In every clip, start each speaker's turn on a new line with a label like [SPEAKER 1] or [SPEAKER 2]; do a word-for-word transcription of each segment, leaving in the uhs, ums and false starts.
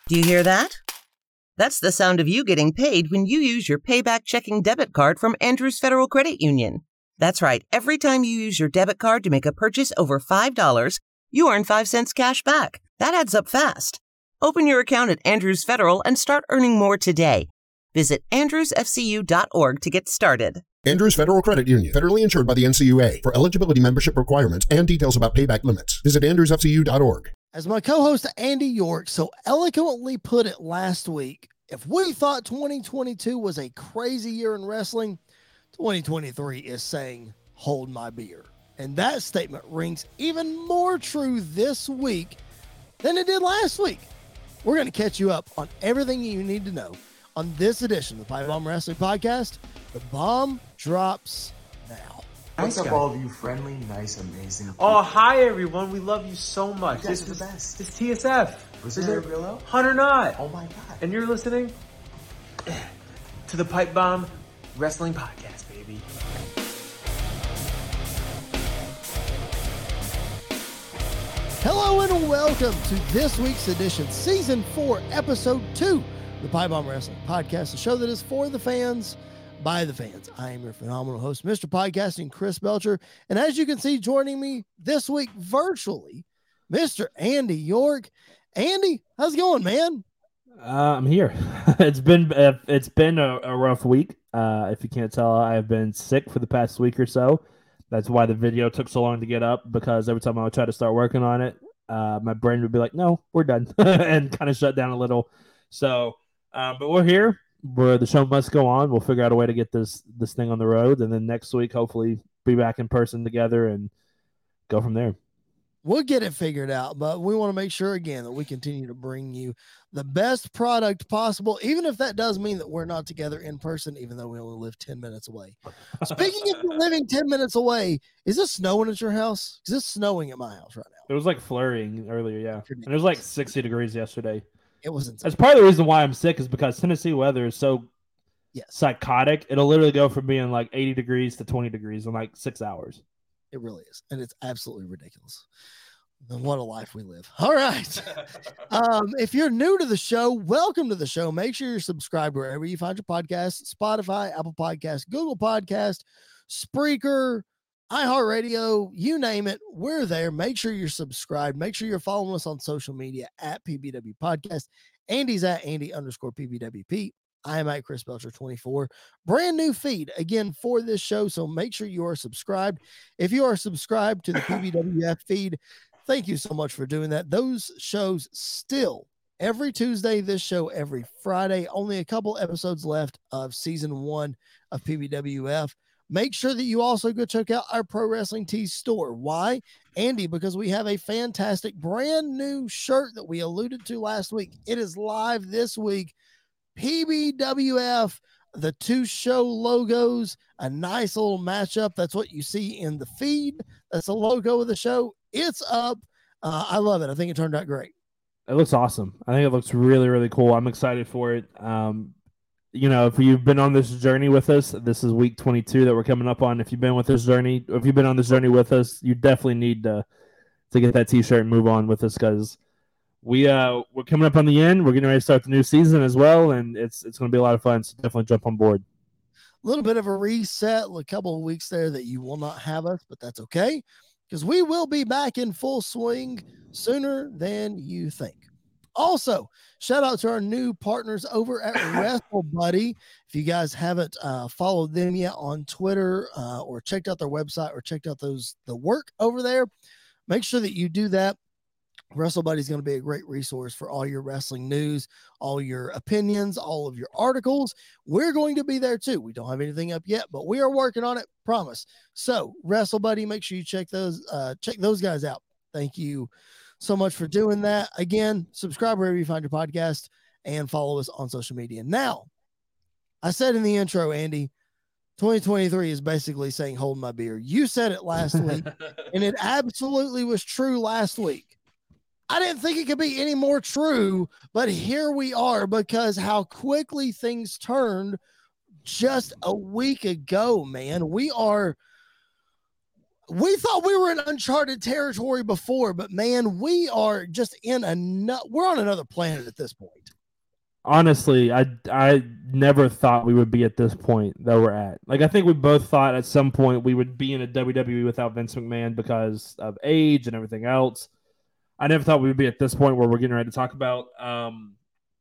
[SPEAKER 1] Do you hear that? That's the sound of you getting paid when you use your payback checking debit card from Andrews Federal Credit Union. That's right. Every time you use your debit card to make a purchase over five dollars, you earn five cents cash back. That adds up fast. Open your account at Andrews Federal and start earning more today. Visit andrews f c u dot org to get started.
[SPEAKER 2] Andrews Federal Credit Union, federally insured by the N C U A. For eligibility, membership requirements, and details about payback limits, visit andrews f c u dot org.
[SPEAKER 3] As my co-host Andy York so eloquently put it last week, if we thought twenty twenty-two was a crazy year in wrestling, twenty twenty-three is saying, hold my beer. And that statement rings even more true this week than it did last week. We're going to catch you up on everything you need to know on this edition of the Pipe Bomb Wrestling Podcast. The bomb drops now.
[SPEAKER 4] What's up, all of you friendly, nice, amazing people?
[SPEAKER 5] Oh, hi, everyone. We love you so much.
[SPEAKER 4] You guys
[SPEAKER 5] this
[SPEAKER 4] are
[SPEAKER 5] is
[SPEAKER 4] the best.
[SPEAKER 5] This is T S F.
[SPEAKER 4] Was
[SPEAKER 5] is
[SPEAKER 4] it
[SPEAKER 5] it
[SPEAKER 4] real low?
[SPEAKER 5] Hunter Knott.
[SPEAKER 4] Oh, my God.
[SPEAKER 5] And you're listening to the Pipe Bomb Wrestling Podcast, baby.
[SPEAKER 3] Hello and welcome to this week's edition, Season four, Episode two, the Pipe Bomb Wrestling Podcast, the show that is for the fans, by the fans. I am your phenomenal host, Mister Podcasting, Chris Belcher. And as you can see, joining me this week virtually, Mister Andy York. Andy, how's it going, man?
[SPEAKER 6] Uh, I'm here. it's been uh, it's been a, a rough week. Uh, if you can't tell, I've been sick for the past week or so. That's why the video took so long to get up, because every time I would try to start working on it, uh, my brain would be like, no, we're done, and kind of shut down a little. So, uh, but we're here. Where the show must go on. We'll figure out a way to get this this thing on the road, and then next week, hopefully, be back in person together and go from there.
[SPEAKER 3] We'll get it figured out, but we want to make sure, again, that we continue to bring you the best product possible, even if that does mean that we're not together in person, even though we only live ten minutes away. Speaking of living ten minutes away, is it snowing at your house? Because it's snowing at my house right now.
[SPEAKER 6] It was like flurrying earlier, yeah. And it was like sixty degrees yesterday.
[SPEAKER 3] It wasn't.
[SPEAKER 6] That's part of the reason why I'm sick, is because Tennessee weather is so
[SPEAKER 3] yes.
[SPEAKER 6] psychotic. It'll literally go from being like eighty degrees to twenty degrees in like six hours.
[SPEAKER 3] It really is. And it's absolutely ridiculous. What a life we live. All right. um, if you're new to the show, welcome to the show. Make sure you're subscribed wherever you find your podcast: Spotify, Apple Podcasts, Google Podcast, Spreaker, iHeartRadio, you name it, we're there. Make sure you're subscribed. Make sure you're following us on social media at P B W Podcast. Andy's at Andy underscore P B W P. I am at Chris Belcher twenty-four. Brand new feed again for this show, so make sure you are subscribed. If you are subscribed to the P B W F feed, thank you so much for doing that. Those shows still every Tuesday, this show every Friday. Only a couple episodes left of season one of P B W F. Make sure that you also go check out our Pro Wrestling Tees store. Why, Andy? Because we have a fantastic brand new shirt that we alluded to last week. It is live this week. P B W F, the two show logos, a nice little matchup. That's what you see in the feed. That's the logo of the show. It's up. Uh, I love it. I think it turned out great.
[SPEAKER 6] It looks awesome. I think it looks really, really cool. I'm excited for it. Um, you know, if you've been on this journey with us, this is week twenty-two that we're coming up on. If you've been with this journey, if you've been on this journey with us, you definitely need to to get that t-shirt and move on with us, because we uh we're coming up on the end. We're getting ready to start the new season as well, and it's it's going to be a lot of fun. So definitely jump on board.
[SPEAKER 3] A little bit of a reset, a couple of weeks there that you will not have us, but that's okay, because we will be back in full swing sooner than you think. Also, shout out to our new partners over at WrestleBuddy. If you guys haven't uh, followed them yet on Twitter uh, or checked out their website or checked out those the work over there, make sure that you do that. WrestleBuddy is going to be a great resource for all your wrestling news, all your opinions, all of your articles. We're going to be there too. We don't have anything up yet, but we are working on it. Promise. So, WrestleBuddy, make sure you check those uh, check those guys out. Thank you so much for doing that. Again, subscribe wherever you find your podcast and follow us on social media. Now, I said in the intro, Andy, twenty twenty-three is basically saying hold my beer. You said it last week, and it absolutely was true last week. I didn't think it could be any more true, but here we are, because how quickly things turned just a week ago, man. We are we thought we were in uncharted territory before, but man, we are just in a nu- we're on another planet at this point.
[SPEAKER 6] Honestly, I, I never thought we would be at this point that we're at. Like, I think we both thought at some point we would be in a W W E without Vince McMahon because of age and everything else. I never thought we would be at this point where we're getting ready to talk about. Um,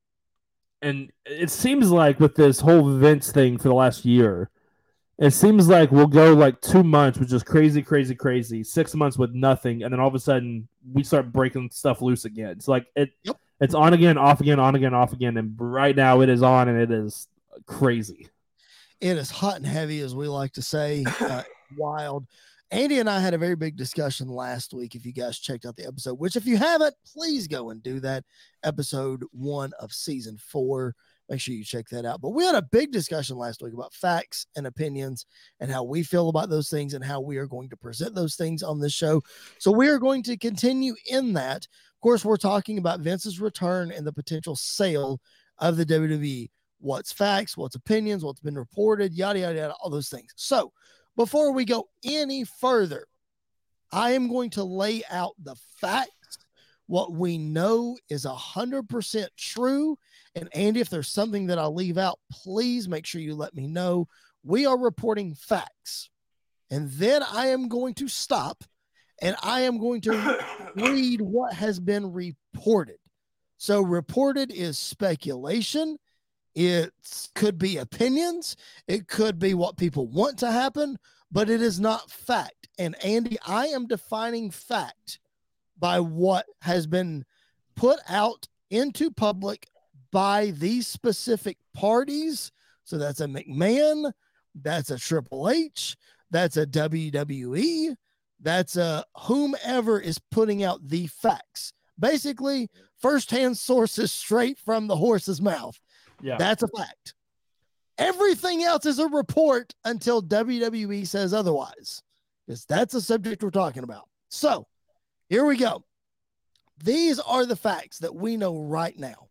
[SPEAKER 6] and it seems like with this whole Vince thing for the last year, it seems like we'll go like two months with just crazy, crazy, crazy, six months with nothing, and then all of a sudden we start breaking stuff loose again. It's like it. Yep. It's on again, off again, on again, off again, and right now it is on, and it is crazy.
[SPEAKER 3] It is hot and heavy, as we like to say, uh, wild. Andy and I had a very big discussion last week. If you guys checked out the episode, which if you haven't, please go and do that. Episode one of season four. Make sure you check that out. But we had a big discussion last week about facts and opinions and how we feel about those things and how we are going to present those things on this show. So we are going to continue in that. Of course, we're talking about Vince's return and the potential sale of the W W E. What's facts, what's opinions, what's been reported, yada, yada, yada, all those things. So before we go any further, I am going to lay out the facts, what we know is one hundred percent true. And Andy, if there's something that I'll leave out, please make sure you let me know. We are reporting facts. And then I am going to stop and I am going to read what has been reported. So reported is speculation. It could be opinions. It could be what people want to happen, but it is not fact. And Andy, I am defining fact by what has been put out into public by these specific parties. So that's a McMahon, that's a Triple H, that's a W W E, that's a whomever is putting out the facts. Basically, firsthand sources straight from the horse's mouth. Yeah, that's a fact. Everything else is a report until W W E says otherwise, because that's the subject we're talking about. So here we go. These are the facts that we know right now.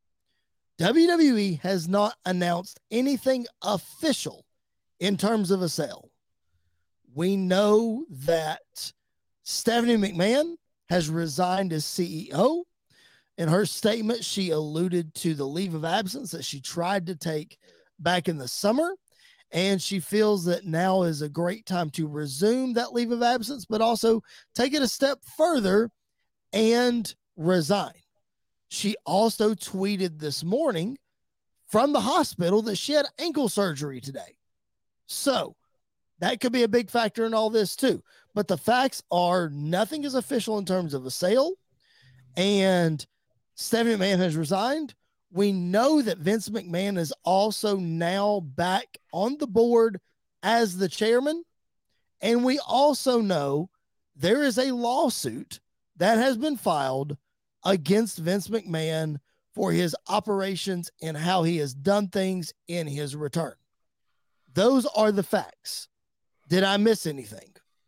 [SPEAKER 3] W W E has not announced anything official in terms of a sale. We know that Stephanie McMahon has resigned as C E O. In her statement, she alluded to the leave of absence that she tried to take back in the summer, and she feels that now is a great time to resume that leave of absence, but also take it a step further and resign. She also tweeted this morning from the hospital that she had ankle surgery today. So that could be a big factor in all this too. But the facts are nothing is official in terms of a sale, and Stephanie McMahon has resigned. We know that Vince McMahon is also now back on the board as the chairman. And we also know there is a lawsuit that has been filed against Vince McMahon for his operations and how he has done things in his return. Those are the facts. Did I miss anything?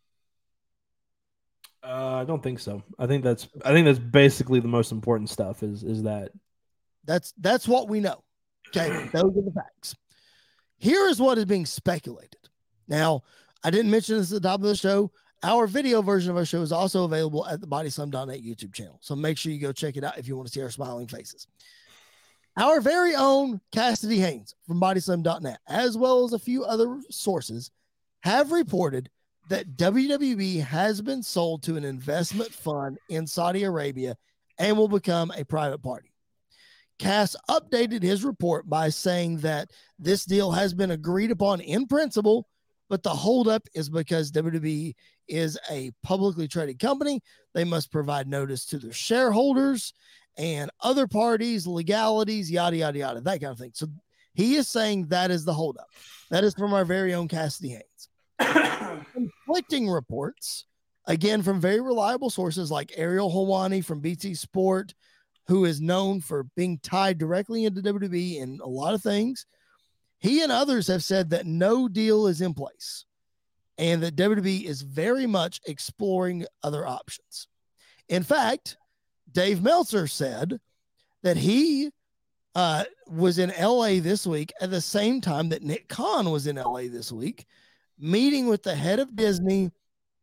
[SPEAKER 6] Uh, I don't think so. I think that's I think that's basically the most important stuff is is that.
[SPEAKER 3] That's that's what we know. Okay, those are the facts. Here is what is being speculated. Now, I didn't mention this at the top of the show. Our video version of our show is also available at the Body Slam dot net YouTube channel. So make sure you go check it out if you want to see our smiling faces. Our very own Cassidy Haynes from Body Slam dot net, as well as a few other sources, have reported that W W E has been sold to an investment fund in Saudi Arabia and will become a private party. Cass updated his report by saying that this deal has been agreed upon in principle, but the holdup is because W W E is a publicly traded company. They must provide notice to their shareholders and other parties, legalities, yada, yada, yada, that kind of thing. So he is saying that is the holdup. That is from our very own Cassidy Haynes. Conflicting reports, again, from very reliable sources like Ariel Helwani from B T Sport, who is known for being tied directly into W W E in a lot of things. He and others have said that no deal is in place and that W W E is very much exploring other options. In fact, Dave Meltzer said that he uh, was in L A this week at the same time that Nick Khan was in L A this week, meeting with the head of Disney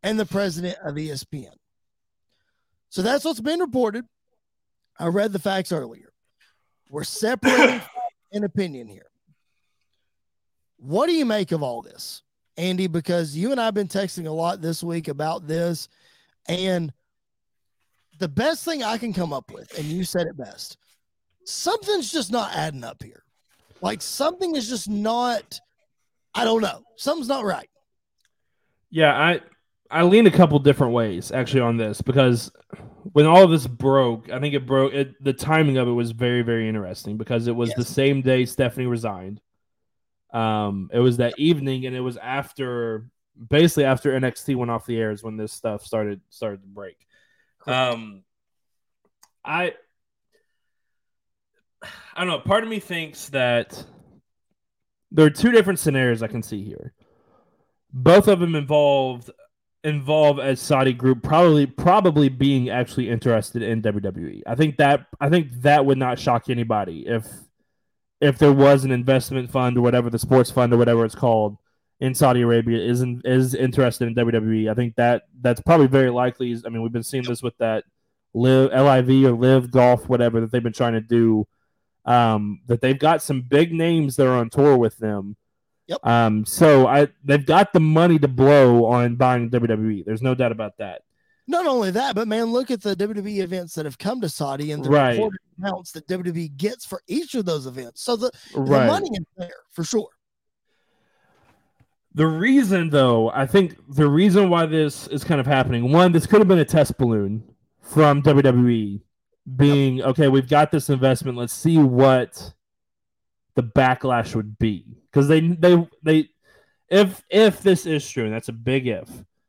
[SPEAKER 3] and the president of E S P N. So that's what's been reported. I read the facts earlier. We're separating an opinion here. What do you make of all this, Andy? Because you and I have been texting a lot this week about this, and the best thing I can come up with, and you said it best, something's just not adding up here. Like something is just not, I don't know. Something's not right.
[SPEAKER 6] Yeah, I I lean a couple different ways actually on this, because when all of this broke, I think it broke, it, the timing of it was very, very interesting, because it was
[SPEAKER 3] Yes.
[SPEAKER 6] the same day Stephanie resigned. Um, it was that evening, and it was after, basically after N X T went off the air is when this stuff started started to break.
[SPEAKER 3] Correct.
[SPEAKER 6] Um, I I don't know. Part of me thinks that there are two different scenarios I can see here. Both of them involved involve a Saudi group probably probably being actually interested in W W E. I think that I think that would not shock anybody if if there was an investment fund or whatever, the sports fund or whatever it's called in Saudi Arabia is in, is interested in W W E. I think that that's probably very likely. I mean, we've been seeing this with that live L I V or Live Golf, whatever that they've been trying to do. Um, that they've got some big names that are on tour with them.
[SPEAKER 3] Yep.
[SPEAKER 6] Um, so I they've got the money to blow on buying W W E. There's no doubt about that.
[SPEAKER 3] Not only that, but man, look at the W W E events that have come to Saudi and the
[SPEAKER 6] Right.
[SPEAKER 3] reported amounts that W W E gets for each of those events. So the, the
[SPEAKER 6] Right.
[SPEAKER 3] money is there for sure.
[SPEAKER 6] The reason, though, I think the reason why this is kind of happening, one, this could have been a test balloon from W W E being, yep. okay, we've got this investment. Let's see what the backlash would be. Because they, they, they, if, if this is true, and that's a big if,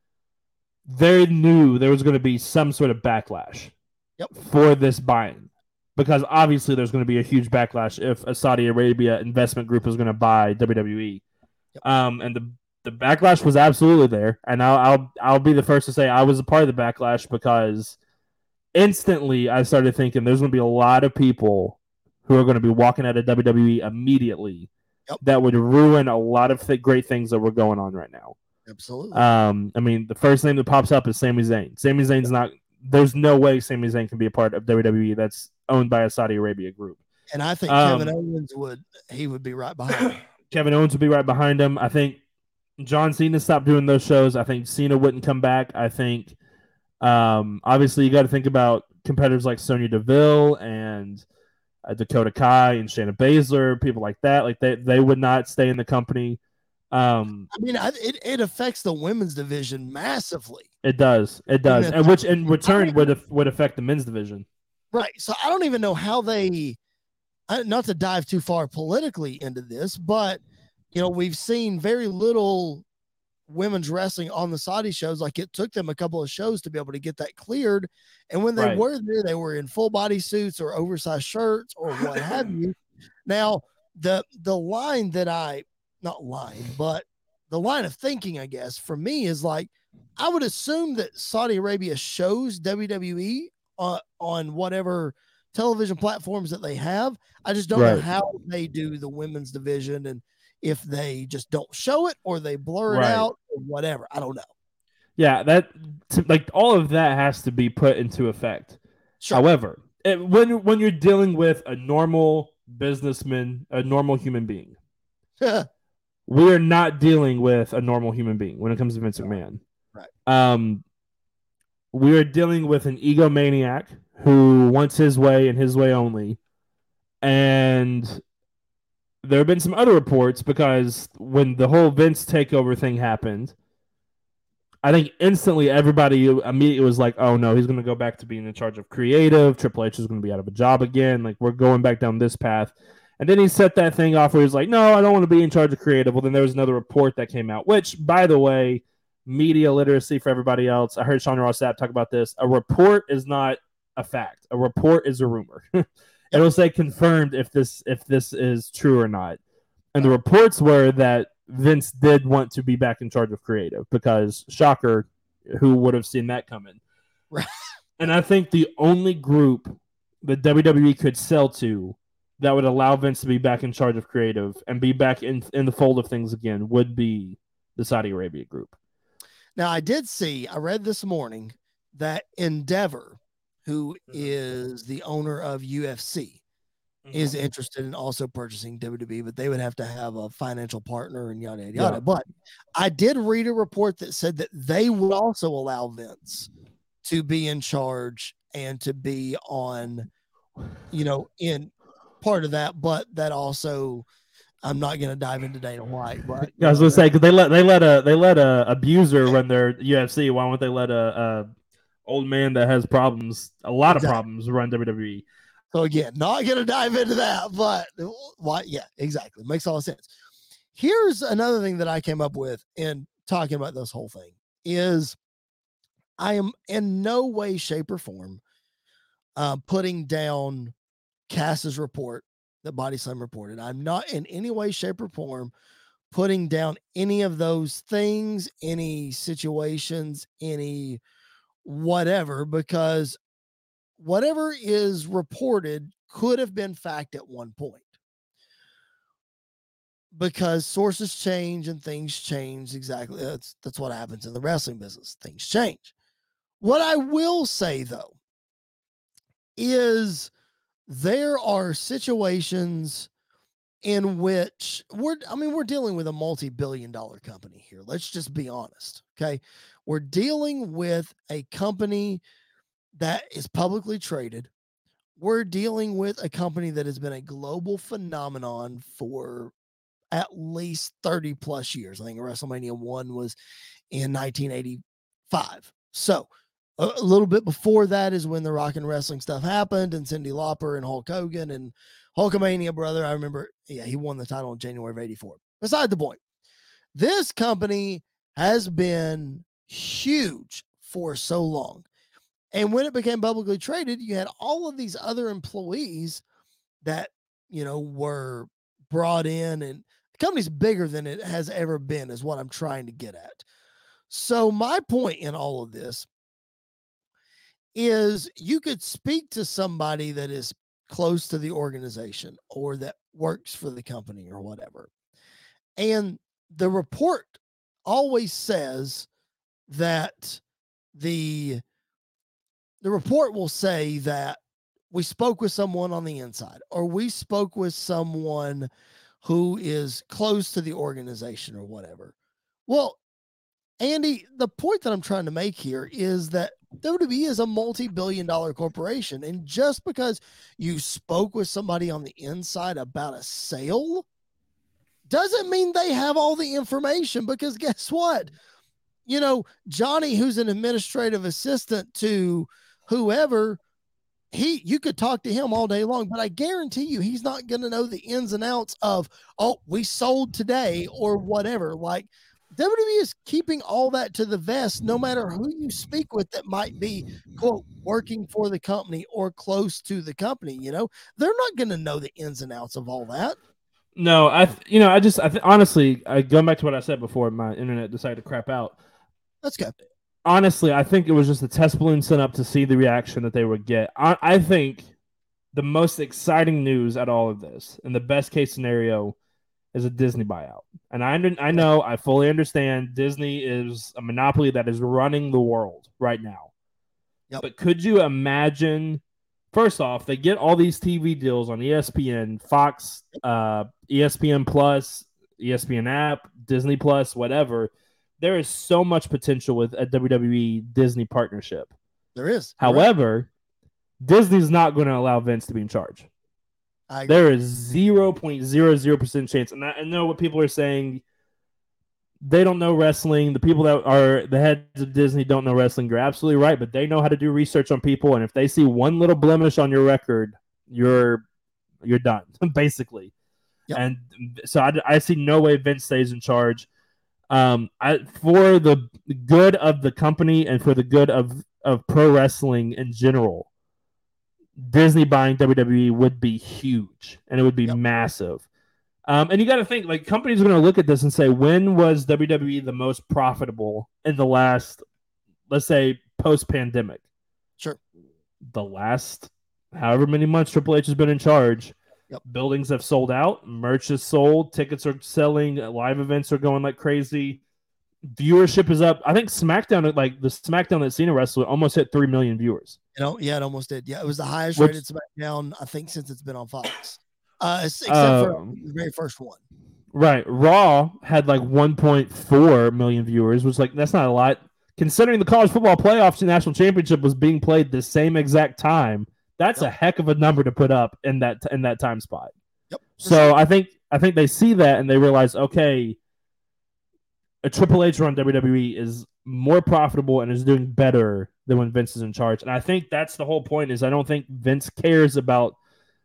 [SPEAKER 6] they knew there was going to be some sort of backlash
[SPEAKER 3] yep.
[SPEAKER 6] for this buying. Because obviously there's going to be a huge backlash if a Saudi Arabia investment group is going to buy W W E. Yep. Um, and the the backlash was absolutely there, and I'll I'll I'll be the first to say I was a part of the backlash, because instantly I started thinking there's going to be a lot of people who are going to be walking out of W W E immediately
[SPEAKER 3] yep.
[SPEAKER 6] that would ruin a lot of th- great things that were going on right now.
[SPEAKER 3] Absolutely.
[SPEAKER 6] Um, I mean, the first name that pops up is Sami Zayn. Sami Zayn's not. There's no way Sami Zayn can be a part of W W E that's owned by a Saudi Arabia group.
[SPEAKER 3] And I think
[SPEAKER 6] um,
[SPEAKER 3] Kevin Owens would he would be right behind him.
[SPEAKER 6] Kevin Owens would be right behind him. I think John Cena stopped doing those shows. I think Cena wouldn't come back. I think, um, obviously, you got to think about competitors like Sonya Deville and uh, Dakota Kai and Shayna Baszler, people like that. Like they, they would not stay in the company. Um,
[SPEAKER 3] I mean, I, it it affects the women's division massively.
[SPEAKER 6] It does. It does, and which in return would would affect the men's division.
[SPEAKER 3] Right. So I don't even know how they. Not to dive too far politically into this, but you know, we've seen very little women's wrestling on the Saudi shows. Like it took them a couple of shows to be able to get that cleared. And when they
[SPEAKER 6] right.
[SPEAKER 3] were there, they were in full body suits or oversized shirts or what have you. Now, the the line that I not line, but the line of thinking, I guess, for me is like, I would assume that Saudi Arabia shows W W E uh, on whatever television platforms that they have. I just don't
[SPEAKER 6] right.
[SPEAKER 3] know how they do the women's division, and if they just don't show it or they blur
[SPEAKER 6] right.
[SPEAKER 3] it out or whatever. I don't know.
[SPEAKER 6] Yeah, that like all of that has to be put into effect. Sure. However, it, when when you're dealing with a normal businessman, a normal human being, we are not dealing with a normal human being when it comes to Vince McMahon.
[SPEAKER 3] Right.
[SPEAKER 6] Um, we are dealing with an egomaniac who wants his way and his way only. And there have been some other reports, because when the whole Vince takeover thing happened, I think instantly everybody immediately was like, oh no, he's going to go back to being in charge of creative. Triple H is going to be out of a job again. Like, we're going back down this path. And then he set that thing off where he was like, no, I don't want to be in charge of creative. Well, then there was another report that came out, which, by the way, media literacy for everybody else. I heard Sean Ross Sapp talk about this. A report is not a fact. A report is a rumor. It'll say confirmed if this if this is true or not. And the reports were that Vince did want to be back in charge of creative, because shocker, who would have seen that coming?
[SPEAKER 3] Right.
[SPEAKER 6] And I think the only group that W W E could sell to that would allow Vince to be back in charge of creative and be back in, in the fold of things again would be the Saudi Arabia group.
[SPEAKER 3] Now, I did see, I read this morning that Endeavor, who is the owner of U F C, mm-hmm. is interested in also purchasing W W E, but they would have to have a financial partner and yada, yada, yada. Yeah. But I did read a report that said that they would also allow Vince to be in charge and to be on, you know, in part of that, but that also, I'm not going to dive into Dana White, but
[SPEAKER 6] I was going to say, cause they let, they let a, they let a abuser run their U F C. Why won't they let a, a old man that has problems, a lot exactly. of problems run W W E?
[SPEAKER 3] So again, not going to dive into that, but why? Yeah, exactly. Makes all sense. Here's another thing that I came up with in talking about this whole thing is I am in no way, shape or form uh, putting down Cass's report that Body Slam reported. I'm not in any way, shape, or form putting down any of those things, any situations, any whatever, because whatever is reported could have been fact at one point. Because sources change and things change. Exactly. That's, that's what happens in the wrestling business. Things change. What I will say, though, is there are situations in which we're, I mean, we're dealing with a multi-billion dollar company here. Let's just be honest. Okay. We're dealing with a company that is publicly traded. We're dealing with a company that has been a global phenomenon for at least thirty plus years. I think WrestleMania one was in nineteen eighty-five. So a, a little bit before that is when the rock and wrestling stuff happened, and Cyndi Lauper and Hulk Hogan and Hulkamania brother. I remember, yeah, he won the title in January of eighty-four. Beside the point, this company has been huge for so long. And when it became publicly traded, you had all of these other employees that, you know, were brought in, and the company's bigger than it has ever been, is what I'm trying to get at. So my point in all of this is you could speak to somebody that is close to the organization or that works for the company or whatever. And the report always says that the The report will say that we spoke with someone on the inside, or we spoke with someone who is close to the organization or whatever. Well, Andy, the point that I'm trying to make here is that W W E is a multi-billion dollar corporation. And just because you spoke with somebody on the inside about a sale doesn't mean they have all the information, because guess what? You know, Johnny, who's an administrative assistant to whoever, he, you could talk to him all day long, but I guarantee you he's not going to know the ins and outs of, oh, we sold today or whatever. Like, W W E is keeping all that to the vest, no matter who you speak with that might be, quote, working for the company or close to the company. You know, they're not going to know the ins and outs of all that.
[SPEAKER 6] No, I, you know, I just, I th- honestly, I going back to what I said before my internet decided to crap out.
[SPEAKER 3] That's good.
[SPEAKER 6] Honestly, I think it was just a test balloon sent up to see the reaction that they would get. I, I think the most exciting news at all of this, and the best case scenario, is a Disney buyout. And I I know, I fully understand Disney is a monopoly that is running the world right now. Yep. But could you imagine, first off, they get all these T V deals on E S P N, Fox, uh, E S P N Plus, E S P N app, Disney Plus, whatever. There is so much potential with a W W E Disney partnership.
[SPEAKER 3] There is.
[SPEAKER 6] However, right. Disney's not going to allow Vince to be in charge. There is zero point zero zero percent chance. And I know what people are saying. They don't know wrestling. The people that are the heads of Disney don't know wrestling. You're absolutely right, but they know how to do research on people. And if they see one little blemish on your record, you're you're done, basically. Yep. And so I, I see no way Vince stays in charge. Um, I, for the good of the company and for the good of, of pro wrestling in general, Disney buying W W E would be huge, and it would be yep. massive. Um, and you got to think, like, companies are going to look at this and say, when was W W E the most profitable in the last, let's say, post-pandemic?
[SPEAKER 3] Sure.
[SPEAKER 6] The last however many months Triple H has been in charge.
[SPEAKER 3] Yep.
[SPEAKER 6] Buildings have sold out, merch is sold, tickets are selling, live events are going like crazy. viewership is up. I think SmackDown, like the SmackDown that Cena wrestled, almost hit three million viewers.
[SPEAKER 3] You know, yeah, it almost did. Yeah, it was the highest
[SPEAKER 6] Which,
[SPEAKER 3] rated SmackDown, I think, since it's been on Fox. Uh, except
[SPEAKER 6] uh,
[SPEAKER 3] for the very first one.
[SPEAKER 6] Right. Raw had like one point four million viewers, which like that's not a lot. Considering the college football playoffs and national championship was being played the same exact time, that's
[SPEAKER 3] Yep.
[SPEAKER 6] a heck of a number to put up in that in that time spot.
[SPEAKER 3] Yep.
[SPEAKER 6] So
[SPEAKER 3] sure.
[SPEAKER 6] I think I think they see that and they realize, okay, a Triple H run W W E is more profitable and is doing better than when Vince is in charge. And I think that's the whole point. Is I don't think Vince cares about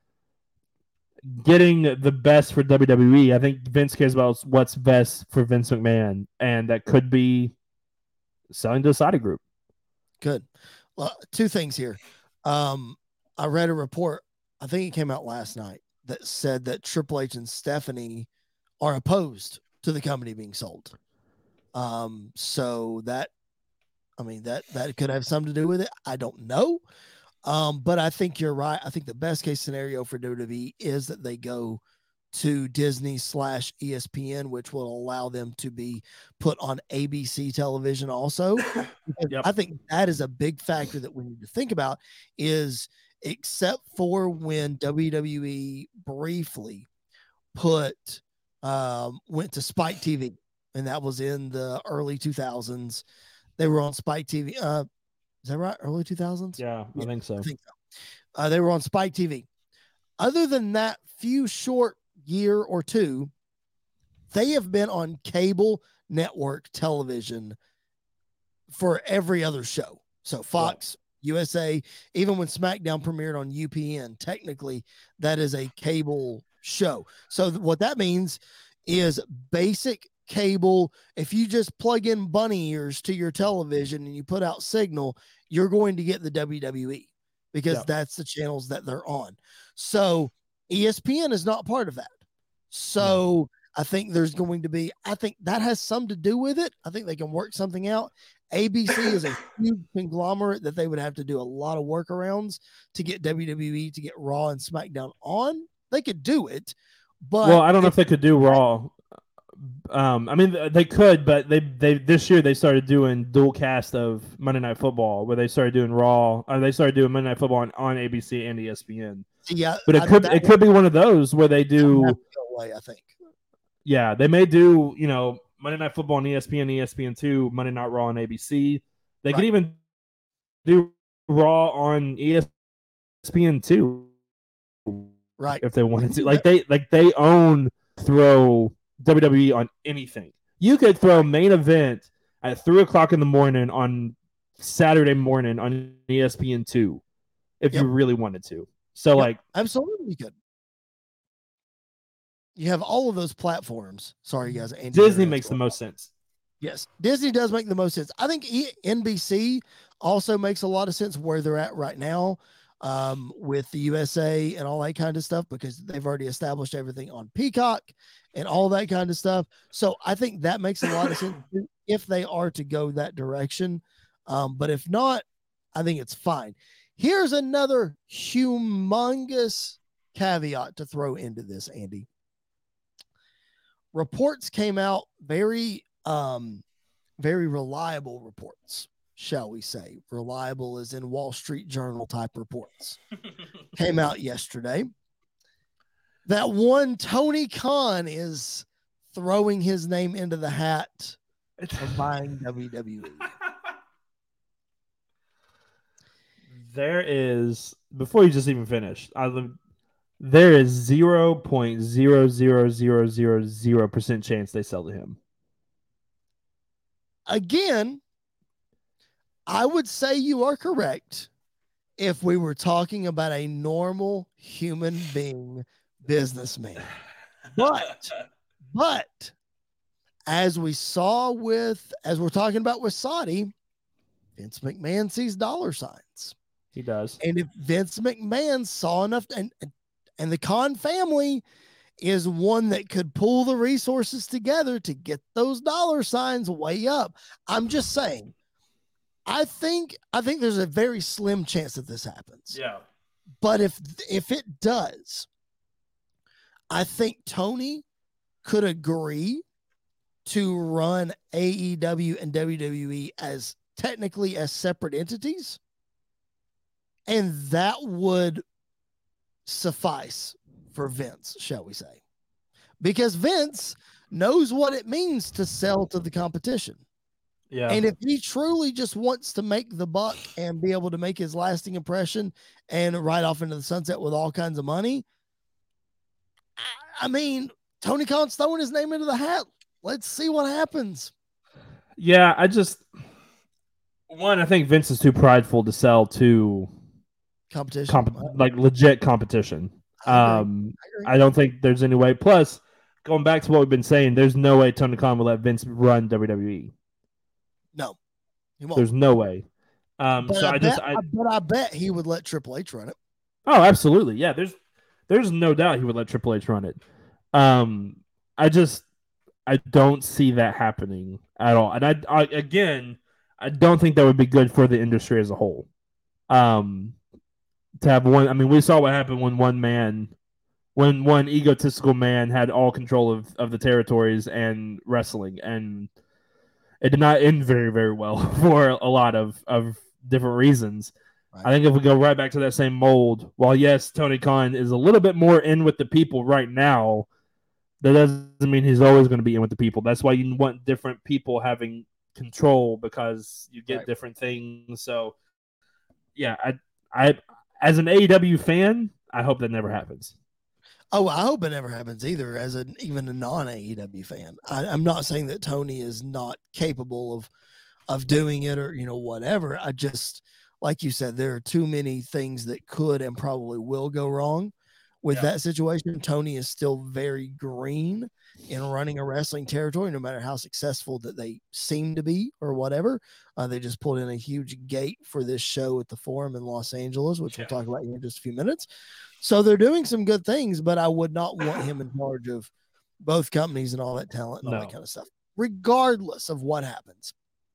[SPEAKER 6] getting the best for W W E. I think Vince cares about what's best for Vince McMahon, and that could be selling to a Saudi group.
[SPEAKER 3] Good. Well, two things here. Um, I read a report, I think it came out last night, that said that Triple H and Stephanie are opposed to the company being sold. Um, so that, I mean, that, that could have something to do with it. I don't know. Um, but I think you're right. I think the best case scenario for W W E is that they go to Disney slash E S P N, which will allow them to be put on A B C television also.
[SPEAKER 6] Yep.
[SPEAKER 3] I think that is a big factor that we need to think about is except for when W W E briefly put, um, went to Spike T V, and that was in the early two thousands. They were on Spike T V. Uh, is that right? Early two thousands?
[SPEAKER 6] Yeah, I think so.
[SPEAKER 3] I think so. Uh, they were on Spike T V. Other than that few short year or two, they have been on cable network television for every other show. So Fox, yeah. U S A, even when SmackDown premiered on U P N, technically that is a cable show. So th- what that means is basic cable. If you just plug in bunny ears to your television and you put out signal, you're going to get the W W E because
[SPEAKER 6] yeah.
[SPEAKER 3] that's the channels that they're on. So E S P N is not part of that. So yeah. I think there's going to be, I think that has some to do with it. I think they can work something out. A B C is a huge conglomerate that they would have to do a lot of workarounds to get W W E to get Raw and SmackDown on. They could do it, but
[SPEAKER 6] well, I don't know if they could do Raw. Um, I mean, they could, but they they this year they started doing dual cast of Monday Night Football, where they started doing Raw, or they started doing Monday Night Football on, on A B C and E S P N.
[SPEAKER 3] Yeah,
[SPEAKER 6] but it
[SPEAKER 3] I,
[SPEAKER 6] could it could be one of those where they do.
[SPEAKER 3] Away, I think.
[SPEAKER 6] Yeah, they may do you know Monday Night Football on E S P N, E S P N two, Monday Night Raw on A B C. They right. could even do Raw on E S P N two,
[SPEAKER 3] right?
[SPEAKER 6] If they wanted to, like they like they own throw W W E on anything. You could throw main event at three o'clock in the morning on Saturday morning on E S P N two if yep. you really wanted to. So, yep. like,
[SPEAKER 3] absolutely, you could. You have all of those platforms. Sorry, guys. Andy
[SPEAKER 6] Disney makes the most sense.
[SPEAKER 3] Yes, Disney does make the most sense. I think N B C also makes a lot of sense where they're at right now um, with the U S A and all that kind of stuff because they've already established everything on Peacock and all that kind of stuff. So I think that makes a lot of sense if they are to go that direction. Um, but if not, I think it's fine. Here's another humongous caveat to throw into this, Andy. Reports came out, very, um, very reliable reports, shall we say. Reliable as in Wall Street Journal type reports. Came out yesterday that one Tony Khan is throwing his name into the hat of buying W W E.
[SPEAKER 6] There is, before you just even finish, I, there is zero point zero zero zero zero zero percent chance they sell to him.
[SPEAKER 3] Again, I would say you are correct if we were talking about a normal human being businessman. But, but as we saw with, as we're talking about with Saudi, Vince McMahon sees dollar signs.
[SPEAKER 6] He does.
[SPEAKER 3] And if Vince McMahon saw enough, and and the Khan family is one that could pull the resources together to get those dollar signs way up. I'm just saying, I think I think there's a very slim chance that this happens.
[SPEAKER 6] Yeah.
[SPEAKER 3] But if if it does, I think Tony could agree to run A E W and W W E as technically as separate entities. And that would suffice for Vince, shall we say. Because Vince knows what it means to sell to the competition.
[SPEAKER 6] Yeah.
[SPEAKER 3] And if he truly just wants to make the buck and be able to make his lasting impression and ride off into the sunset with all kinds of money, I, I mean, Tony Khan's throwing his name into the hat. Let's see what happens.
[SPEAKER 6] Yeah, I just one, I think Vince is too prideful to sell to
[SPEAKER 3] competition,
[SPEAKER 6] comp- like legit competition.
[SPEAKER 3] I
[SPEAKER 6] um,
[SPEAKER 3] I,
[SPEAKER 6] I don't think there's any way. Plus, going back to what we've been saying, there's no way Tony Khan will let Vince run W W E.
[SPEAKER 3] No, he won't.
[SPEAKER 6] There's no way. Um,
[SPEAKER 3] but
[SPEAKER 6] so
[SPEAKER 3] I,
[SPEAKER 6] I,
[SPEAKER 3] bet,
[SPEAKER 6] just, I,
[SPEAKER 3] but I bet he would let Triple H run it.
[SPEAKER 6] Oh, absolutely, yeah. There's, there's no doubt he would let Triple H run it. Um, I just, I don't see that happening at all. And I, I, again, I don't think that would be good for the industry as a whole. Um, to have one, I mean, we saw what happened when one man, when one egotistical man had all control of, of the territories and wrestling, and it did not end very, very well for a lot of, of different reasons. Right. I think if we go right back to that same mold, while yes, Tony Khan is a little bit more in with the people right now, that doesn't mean he's always going to be in with the people. That's why you want different people having control, because you get right. different things. So, yeah, I, I, as an A E W fan, I hope that never happens.
[SPEAKER 3] Oh, I hope it never happens either. As an even a non A E W fan, I, I'm not saying that Tony is not capable of of doing it or you know whatever. I just, like you said, there are too many things that could and probably will go wrong with yeah. that situation. Tony is still very green in running a wrestling territory, no matter how successful that they seem to be or whatever. Uh, they just pulled in a huge gate for this show at the Forum in Los Angeles, which yeah. we'll talk about here in just a few minutes. So they're doing some good things, but I would not want him in charge of both companies and all that talent and all no. that kind of stuff, regardless of what happens.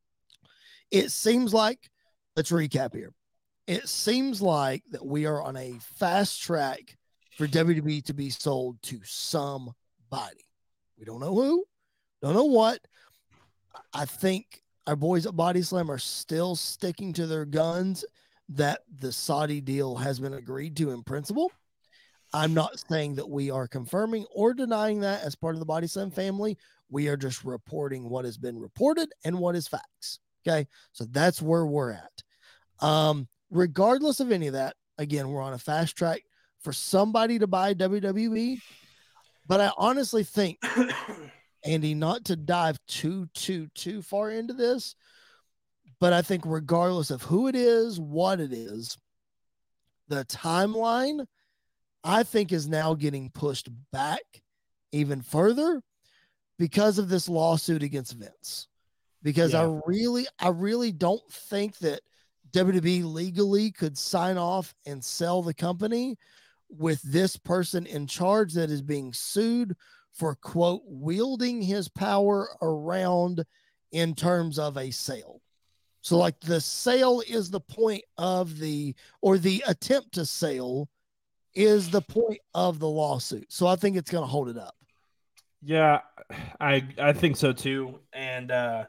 [SPEAKER 3] It seems like, let's recap here. It seems like that we are on a fast track for W W E to be sold to somebody. We don't know who, don't know what. I think our boys at Body Slam are still sticking to their guns that the Saudi deal has been agreed to in principle. I'm not saying that we are confirming or denying that as part of the Body Slam family. We are just reporting what has been reported and what is facts. Okay. So that's where we're at. Um, regardless of any of that, again, we're on a fast track for somebody to buy W W E. But I honestly think, Andy, not to dive too, too, too far into this, but I think regardless of who it is, what it is, the timeline, I think, is now getting pushed back even further because of this lawsuit against Vince. Because yeah. I really, I really don't think that W W E legally could sign off and sell the company with this person in charge that is being sued for, quote, wielding his power around in terms of a sale. So like the sale is the point of the, or the attempt to sell is the point of the lawsuit. So I think it's going to hold it up.
[SPEAKER 6] Yeah, I, I think so too. And, uh,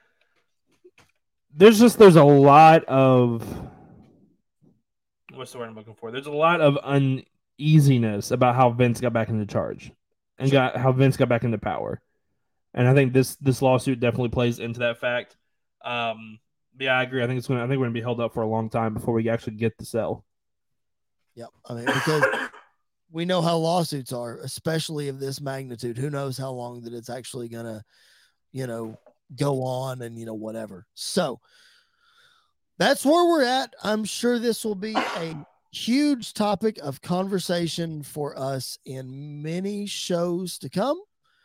[SPEAKER 6] there's just, there's a lot of, what's the word I'm looking for? There's a lot of uneasiness about how Vince got back into charge and got how Vince got back into power. And I think this, this lawsuit definitely plays into that fact. Um, Yeah, I agree. I think it's going. I think we're going to be held up for a long time before we actually get the sell.
[SPEAKER 3] Yep. I mean, because we know how lawsuits are, especially of this magnitude. Who knows how long that it's actually going to, you know, go on and, you know, whatever. So that's where we're at. I'm sure this will be a huge topic of conversation for us in many shows to come.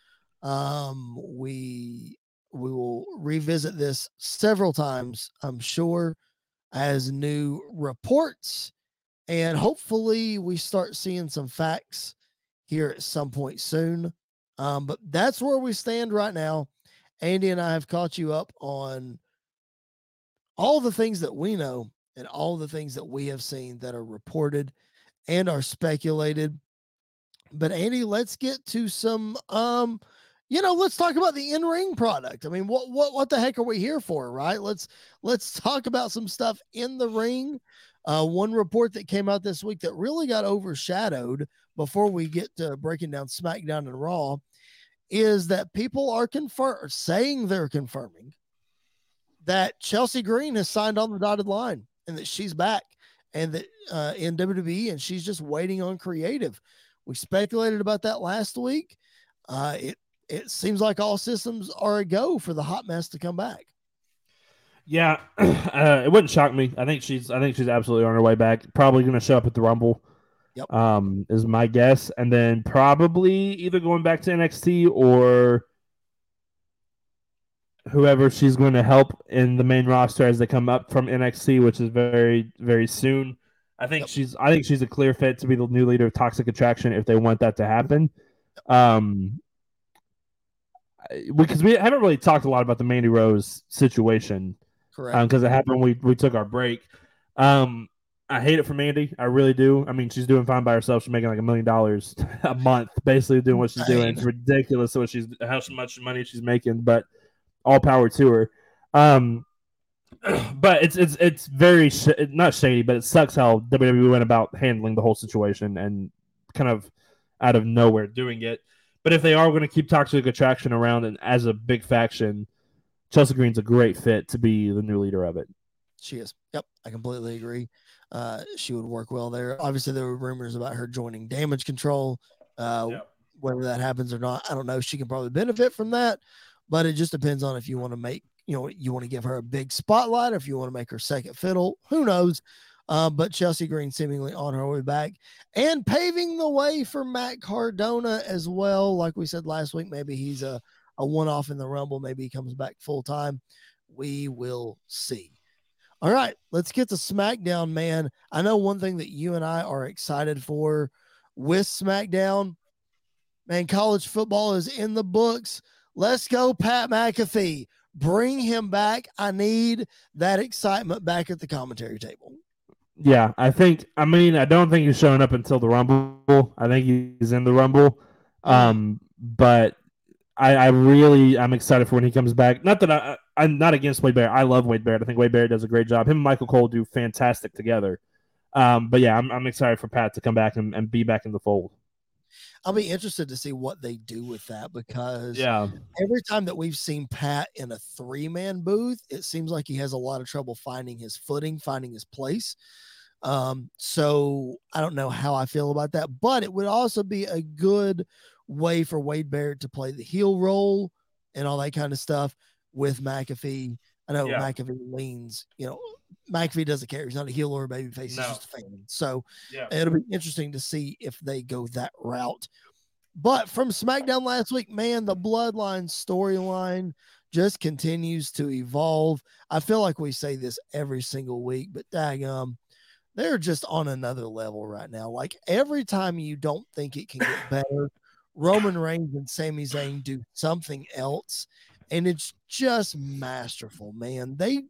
[SPEAKER 3] Um, we we will revisit this several times, I'm sure, as new reports, and hopefully we start seeing some facts here at some point soon. Um, but that's where we stand right now. Andy and I have caught you up on all the things that we know and all the things that we have seen that are reported and are speculated. But Andy, let's get to some um you know, let's talk about the in-ring product. I mean, what what what the heck are we here for, right? Let's let's talk about some stuff in the ring. Uh, one report that came out this week that really got overshadowed before we get to breaking down SmackDown and Raw is that people are confirm saying they're confirming that Chelsea Green has signed on the dotted line and that she's back and that uh, in W W E and she's just waiting on creative. We speculated about that last week. Uh, it it seems like all systems are a go for the hot mess to come back.
[SPEAKER 6] Yeah, uh, it wouldn't shock me. I think she's I think she's absolutely on her way back. Probably going to show up at the Rumble.
[SPEAKER 3] Yep.
[SPEAKER 6] Um, is my guess, and then probably either going back to N X T or whoever she's going to help in the main roster as they come up from N X T, which is very very soon. I think yep. she's I think she's a clear fit to be the new leader of Toxic Attraction if they want that to happen. Um, because we haven't really talked a lot about the Mandy Rose situation.
[SPEAKER 3] Correct.
[SPEAKER 6] Because um, it happened when we, we took our break. Um, I hate it for Mandy. I really do. I mean, she's doing fine by herself. She's making like a million dollars a month, basically doing what she's doing. It's ridiculous what she's how much money she's making, but all power to her. Um, but it's it's it's very sh- not shady, but it sucks how W W E went about handling the whole situation and kind of out of nowhere doing it. But if they are going to keep Toxic Attraction around and as a big faction, Chelsea Green's a great fit to be the new leader of it.
[SPEAKER 3] She is. Yep, I completely agree. Uh, she would work well there. Obviously, there were rumors about her joining Damage Control. Uh, yep. Whether that happens or not, I don't know. She can probably benefit from that, but it just depends on if you want to make, you know, you want to give her a big spotlight, or if you want to make her second fiddle. Who knows? Uh, but Chelsea Green seemingly on her way back and paving the way for Matt Cardona as well. Like we said last week, maybe he's a a one-off in the Rumble. Maybe he comes back full-time. We will see. All right, let's get to SmackDown, man. I know one thing that you and I are excited for with SmackDown, man, college football is in the books. Let's go, Pat McAfee. Bring him back. I need that excitement back at the commentary table.
[SPEAKER 6] Yeah, I think, I mean, I don't think he's showing up until the Rumble. I think he's in the Rumble. Um, but I, I really I'm excited for when he comes back. Not that I, I'm not against Wade Barrett. I love Wade Barrett. I think Wade Barrett does a great job. Him and Michael Cole do fantastic together. Um, but yeah, I'm I'm excited for Pat to come back and, and be back in the fold.
[SPEAKER 3] I'll be interested to see what they do with that because
[SPEAKER 6] yeah.
[SPEAKER 3] every time that we've seen Pat in a three-man booth, it seems like he has a lot of trouble finding his footing, finding his place. Um, so I don't know how I feel about that, but it would also be a good way for Wade Barrett to play the heel role and all that kind of stuff with McAfee. I know yeah. McAfee leans, you know, McAfee doesn't care. He's not a heel or a babyface. No. He's just a fan. So yeah. it'll be interesting to see if they go that route. But from SmackDown last week, man, the Bloodline storyline just continues to evolve. I feel like we say this every single week, but daggum, they're just on another level right now. Like every time you don't think it can get better, Roman Reigns and Sami Zayn do something else, and it's just masterful, man. They,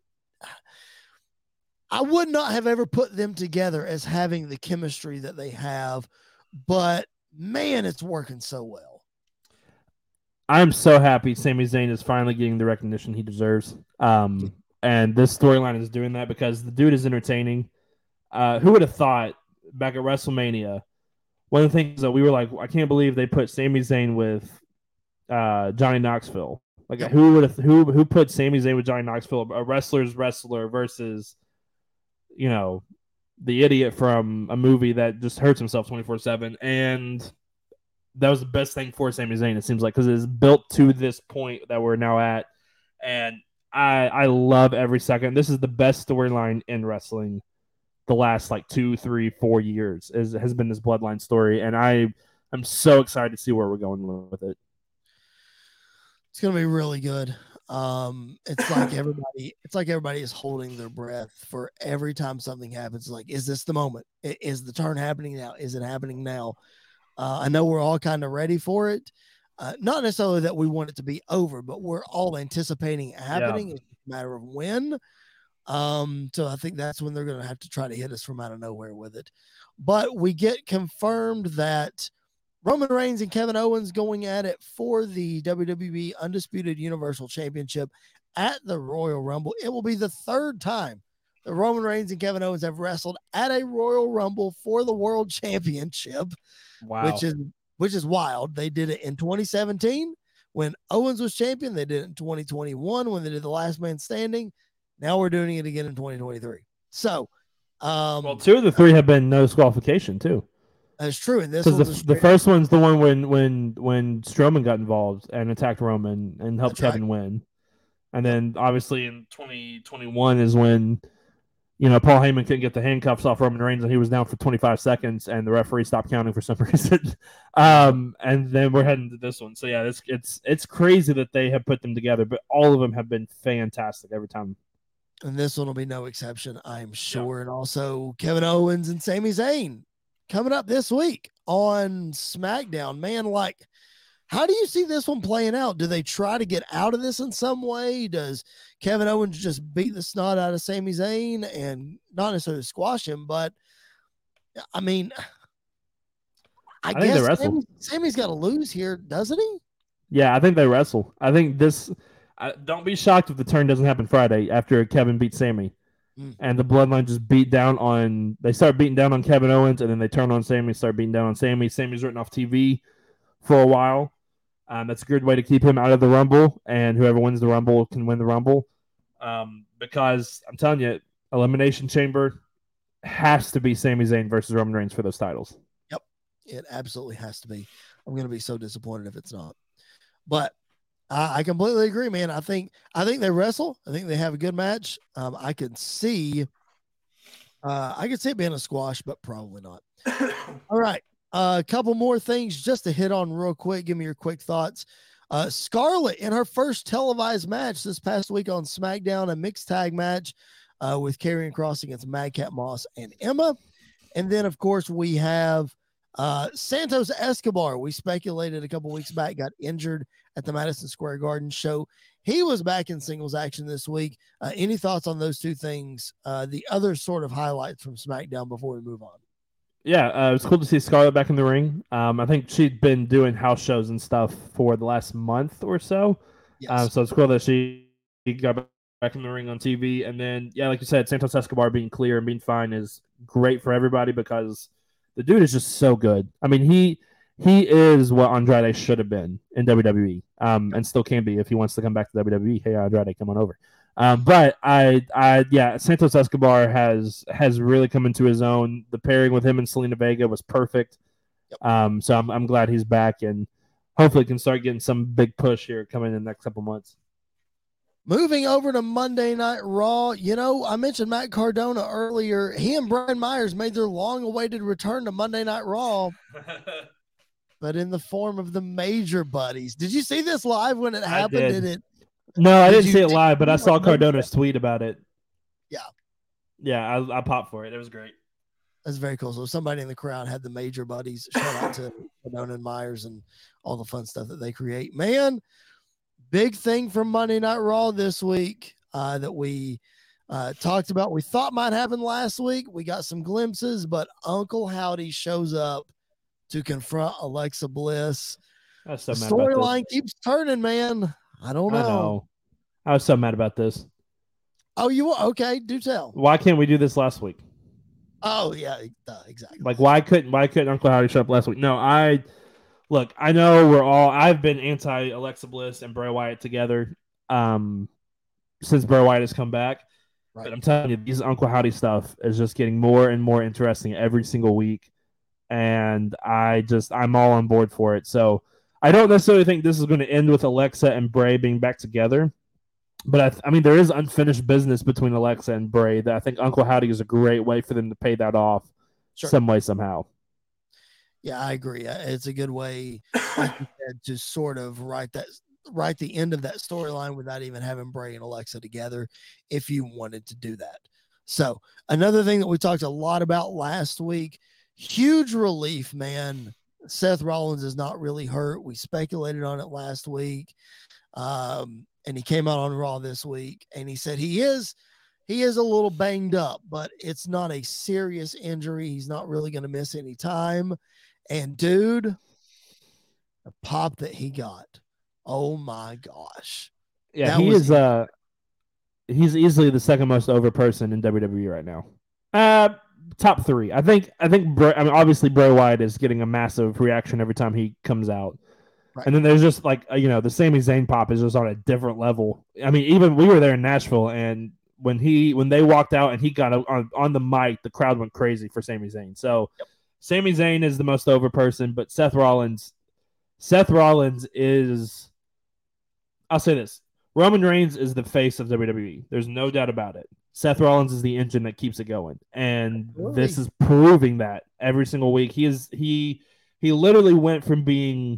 [SPEAKER 3] I would not have ever put them together as having the chemistry that they have, but man, it's working so well.
[SPEAKER 6] I'm so happy Sami Zayn is finally getting the recognition he deserves. Um, and this storyline is doing that because the dude is entertaining. Uh, who would have thought back at WrestleMania, one of the things that we were like, I can't believe they put Sami Zayn with uh, Johnny Knoxville. Like, yep. who would have who who put Sami Zayn with Johnny Knoxville, a wrestler's wrestler versus, you know, the idiot from a movie that just hurts himself twenty-four seven. And that was the best thing for Sami Zayn, it seems like, because it's built to this point that we're now at. And I I love every second. This is the best storyline in wrestling the last like two, three, four years is has been this Bloodline story, and I I'm so excited to see where we're going with it.
[SPEAKER 3] It's gonna be really good. Um, it's like everybody, it's like everybody is holding their breath for every time something happens. Like, is this the moment? Is the turn happening now? Is it happening now? Uh, I know we're all kind of ready for it. Uh, not necessarily that we want it to be over, but we're all anticipating it happening. Yeah. It's a matter of when. Um, so I think that's when they're going to have to try to hit us from out of nowhere with it. But we get confirmed that Roman Reigns and Kevin Owens going at it for the W W E Undisputed Universal Championship at the Royal Rumble. It will be the third time that Roman Reigns and Kevin Owens have wrestled at a Royal Rumble for the World Championship.
[SPEAKER 6] Wow.
[SPEAKER 3] Which is which is wild. They did it in twenty seventeen when Owens was champion. They did it in twenty twenty-one when they did the Last Man Standing. Now we're doing it again in twenty twenty-three. So, um,
[SPEAKER 6] well, two of the three have been no disqualification too.
[SPEAKER 3] That's true. And this
[SPEAKER 6] because the, the first one's the one when when when Strowman got involved and attacked Roman and helped
[SPEAKER 3] That's
[SPEAKER 6] Kevin
[SPEAKER 3] right.
[SPEAKER 6] win, and then obviously in twenty twenty-one is when you know Paul Heyman couldn't get the handcuffs off Roman Reigns and he was down for twenty-five seconds and the referee stopped counting for some reason. um, and then we're heading to this one. So yeah, it's it's it's crazy that they have put them together, but all of them have been fantastic every time.
[SPEAKER 3] And this one will be no exception, I'm sure. Yeah. And also Kevin Owens and Sami Zayn coming up this week on SmackDown. Man, like, how do you see this one playing out? Do they try to get out of this in some way? Does Kevin Owens just beat the snot out of Sami Zayn and not necessarily squash him? But, I mean, I, I guess Sami, Sami's got to lose here, doesn't he?
[SPEAKER 6] Yeah, I think they wrestle. I think this uh, – don't be shocked if the turn doesn't happen Friday after Kevin beats Sami. Mm. And the bloodline just beat down on, they start beating down on Kevin Owens, and then they turn on Sami, start beating down on Sami. Sami's written off T V for a while. Um, that's a good way to keep him out of the Rumble, and whoever wins the Rumble can win the Rumble. Um, because I'm telling you, Elimination Chamber has to be Sami Zayn versus Roman Reigns for those titles.
[SPEAKER 3] Yep, it absolutely has to be. I'm going to be so disappointed if it's not. But I, I completely agree, man. I think I think they wrestle. I think they have a good match. Um, I could see, uh, I could see it being a squash, but probably not. All right, uh, a couple more things just to hit on real quick. Give me your quick thoughts. Uh, Scarlett in her first televised match this past week on SmackDown, a mixed tag match uh, with Karrion Kross against Madcap Moss and Emma, and then of course we have uh, Santos Escobar. We speculated a couple weeks back got injured at the Madison Square Garden show. He was back in singles action this week. Uh, any thoughts on those two things? Uh, the other sort of highlights from SmackDown before we move on.
[SPEAKER 6] Yeah, uh, it was cool to see Scarlett back in the ring. Um, I think she'd been doing house shows and stuff for the last month or so. Yes. Um, so it's cool that she got back in the ring on T V. And then, yeah, like you said, Santos Escobar being clear and being fine is great for everybody because the dude is just so good. I mean, he he is what Andrade should have been in W W E, um, and still can be if he wants to come back to W W E. Hey, Andrade, come on over. Um, but I, I, yeah, Santos Escobar has has really come into his own. The pairing with him and Selena Vega was perfect. Yep. Um, so I'm I'm glad he's back and hopefully can start getting some big push here coming in the next couple months.
[SPEAKER 3] Moving over to Monday Night Raw, you know, I mentioned Matt Cardona earlier. He and Brian Myers made their long-awaited return to Monday Night Raw, but in the form of the Major Buddies. Did you see this live when it happened?
[SPEAKER 6] I did.
[SPEAKER 3] Did it?
[SPEAKER 6] No, I
[SPEAKER 3] did
[SPEAKER 6] didn't
[SPEAKER 3] you,
[SPEAKER 6] see it live, but I saw Cardona's tweet about it.
[SPEAKER 3] Yeah.
[SPEAKER 6] Yeah, I, I popped for it. It was great.
[SPEAKER 3] That's very cool. So somebody in the crowd had the Major Buddies. Shout out to Cardona and Myers and all the fun stuff that they create. Man, big thing from Monday Night Raw this week uh, that we uh, talked about. We thought might happen last week. We got some glimpses, but Uncle Howdy shows up to confront Alexa Bliss.
[SPEAKER 6] I was so
[SPEAKER 3] the
[SPEAKER 6] mad about
[SPEAKER 3] storyline keeps turning, man. I don't know.
[SPEAKER 6] I know. I was so mad about this.
[SPEAKER 3] Oh, you were? Okay, do tell.
[SPEAKER 6] Why can't we do this last week?
[SPEAKER 3] Oh, yeah, uh, exactly.
[SPEAKER 6] Like, why couldn't why couldn't Uncle Howdy show up last week? No, I look, I know we're all I've been anti Alexa Bliss and Bray Wyatt together um since Bray Wyatt has come back. Right. But I'm telling you, these Uncle Howdy stuff is just getting more and more interesting every single week. And I just I'm all on board for it. So I don't necessarily think this is going to end with Alexa and Bray being back together. But, I, th- I mean, there is unfinished business between Alexa and Bray that I think Uncle Howdy is a great way for them to pay that off sure. some way, somehow.
[SPEAKER 3] Yeah, I agree. It's a good way, like you said, to sort of write that, write the end of that storyline without even having Bray and Alexa together if you wanted to do that. So another thing that we talked a lot about last week, huge relief, man. Seth Rollins is not really hurt. We speculated on it last week. Um, and he came out on Raw this week and he said he is, he is a little banged up, but it's not a serious injury. He's not really going to miss any time. And dude, the pop that he got. Oh my gosh.
[SPEAKER 6] Yeah,
[SPEAKER 3] That
[SPEAKER 6] he
[SPEAKER 3] was
[SPEAKER 6] is uh he's easily the second most over person in W W E right now. Uh top three. I think I think Bray, I mean obviously Bray Wyatt is getting a massive reaction every time he comes out.
[SPEAKER 3] Right.
[SPEAKER 6] And then there's just like uh, you know, the Sami Zayn pop is just on a different level. I mean, even we were there in Nashville, and when he when they walked out and he got a, on on the mic, the crowd went crazy for Sami Zayn. So yep. Sami Zayn is the most over person, but Seth Rollins Seth Rollins is I'll say this. Roman Reigns is the face of W W E. There's no doubt about it. Seth Rollins is the engine that keeps it going. And really? This is proving that every single week. He is he he literally went from being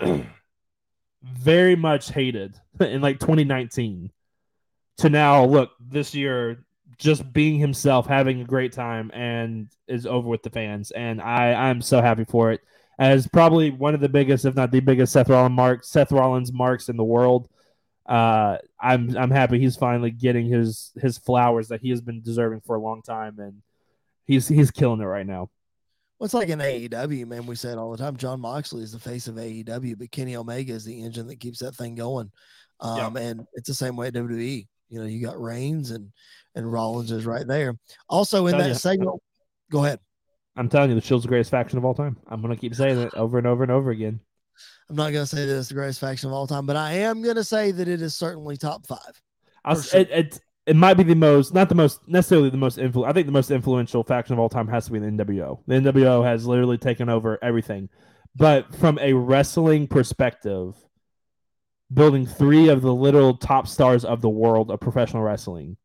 [SPEAKER 6] very much hated in like twenty nineteen to now, look, this year just being himself, having a great time, and is over with the fans. And I, I'm so happy for it. As probably one of the biggest, if not the biggest, Seth Rollins marks, Seth Rollins marks in the world. Uh, I'm I'm happy he's finally getting his his flowers that he has been deserving for a long time, and he's he's killing it right now.
[SPEAKER 3] Well, it's like in A E W, man. We say it all the time. John Moxley is the face of A E W, but Kenny Omega is the engine that keeps that thing going. Um, yeah. And it's the same way at W W E. You know, you got Reigns and and Rollins is right there. Also in that you. segment, go ahead.
[SPEAKER 6] I'm telling you, the Shield's the greatest faction of all time. I'm going to keep saying it over and over and over again.
[SPEAKER 3] I'm not going to say that it's the greatest faction of all time, but I am going to say that it is certainly top five.
[SPEAKER 6] I'll, sure. it, it, it might be the most, not the most, necessarily the most influential. I think the most influential faction of all time has to be the N W O. The N W O has literally taken over everything. But from a wrestling perspective, building three of the literal top stars of the world of professional wrestling,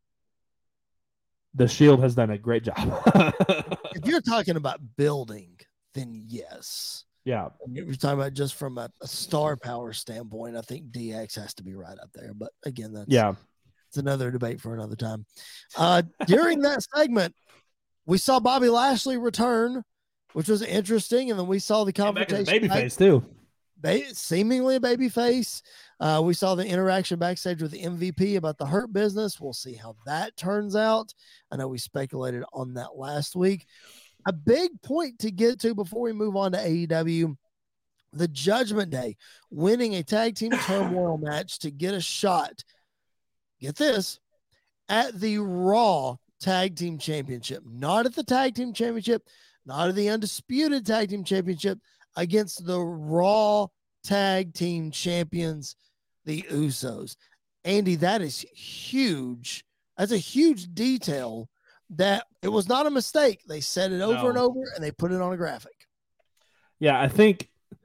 [SPEAKER 6] the Shield has done a great job.
[SPEAKER 3] If you're talking about building, then yes.
[SPEAKER 6] Yeah.
[SPEAKER 3] If you're talking about just from a, a star power standpoint, I think D X has to be right up there. But again, that's
[SPEAKER 6] yeah,
[SPEAKER 3] it's another debate for another time. Uh, during that segment, we saw Bobby Lashley return, which was interesting, and then we saw the confrontation.
[SPEAKER 6] Babyface too.
[SPEAKER 3] Ba- seemingly a babyface. Uh, we saw the interaction backstage with the M V P about the Hurt Business. We'll see how that turns out. I know we speculated on that last week. A big point to get to before we move on to A E W, the Judgment Day, winning a tag team turmoil match to get a shot, get this, at the Raw Tag Team Championship, not at the Tag Team Championship, not at the Undisputed Tag Team Championship, against the Raw Tag Team Champions, the Usos. Andy, that is huge. That's a huge detail. That it was not a mistake. They said it over no. and over, and they put it on a graphic.
[SPEAKER 6] Yeah, I think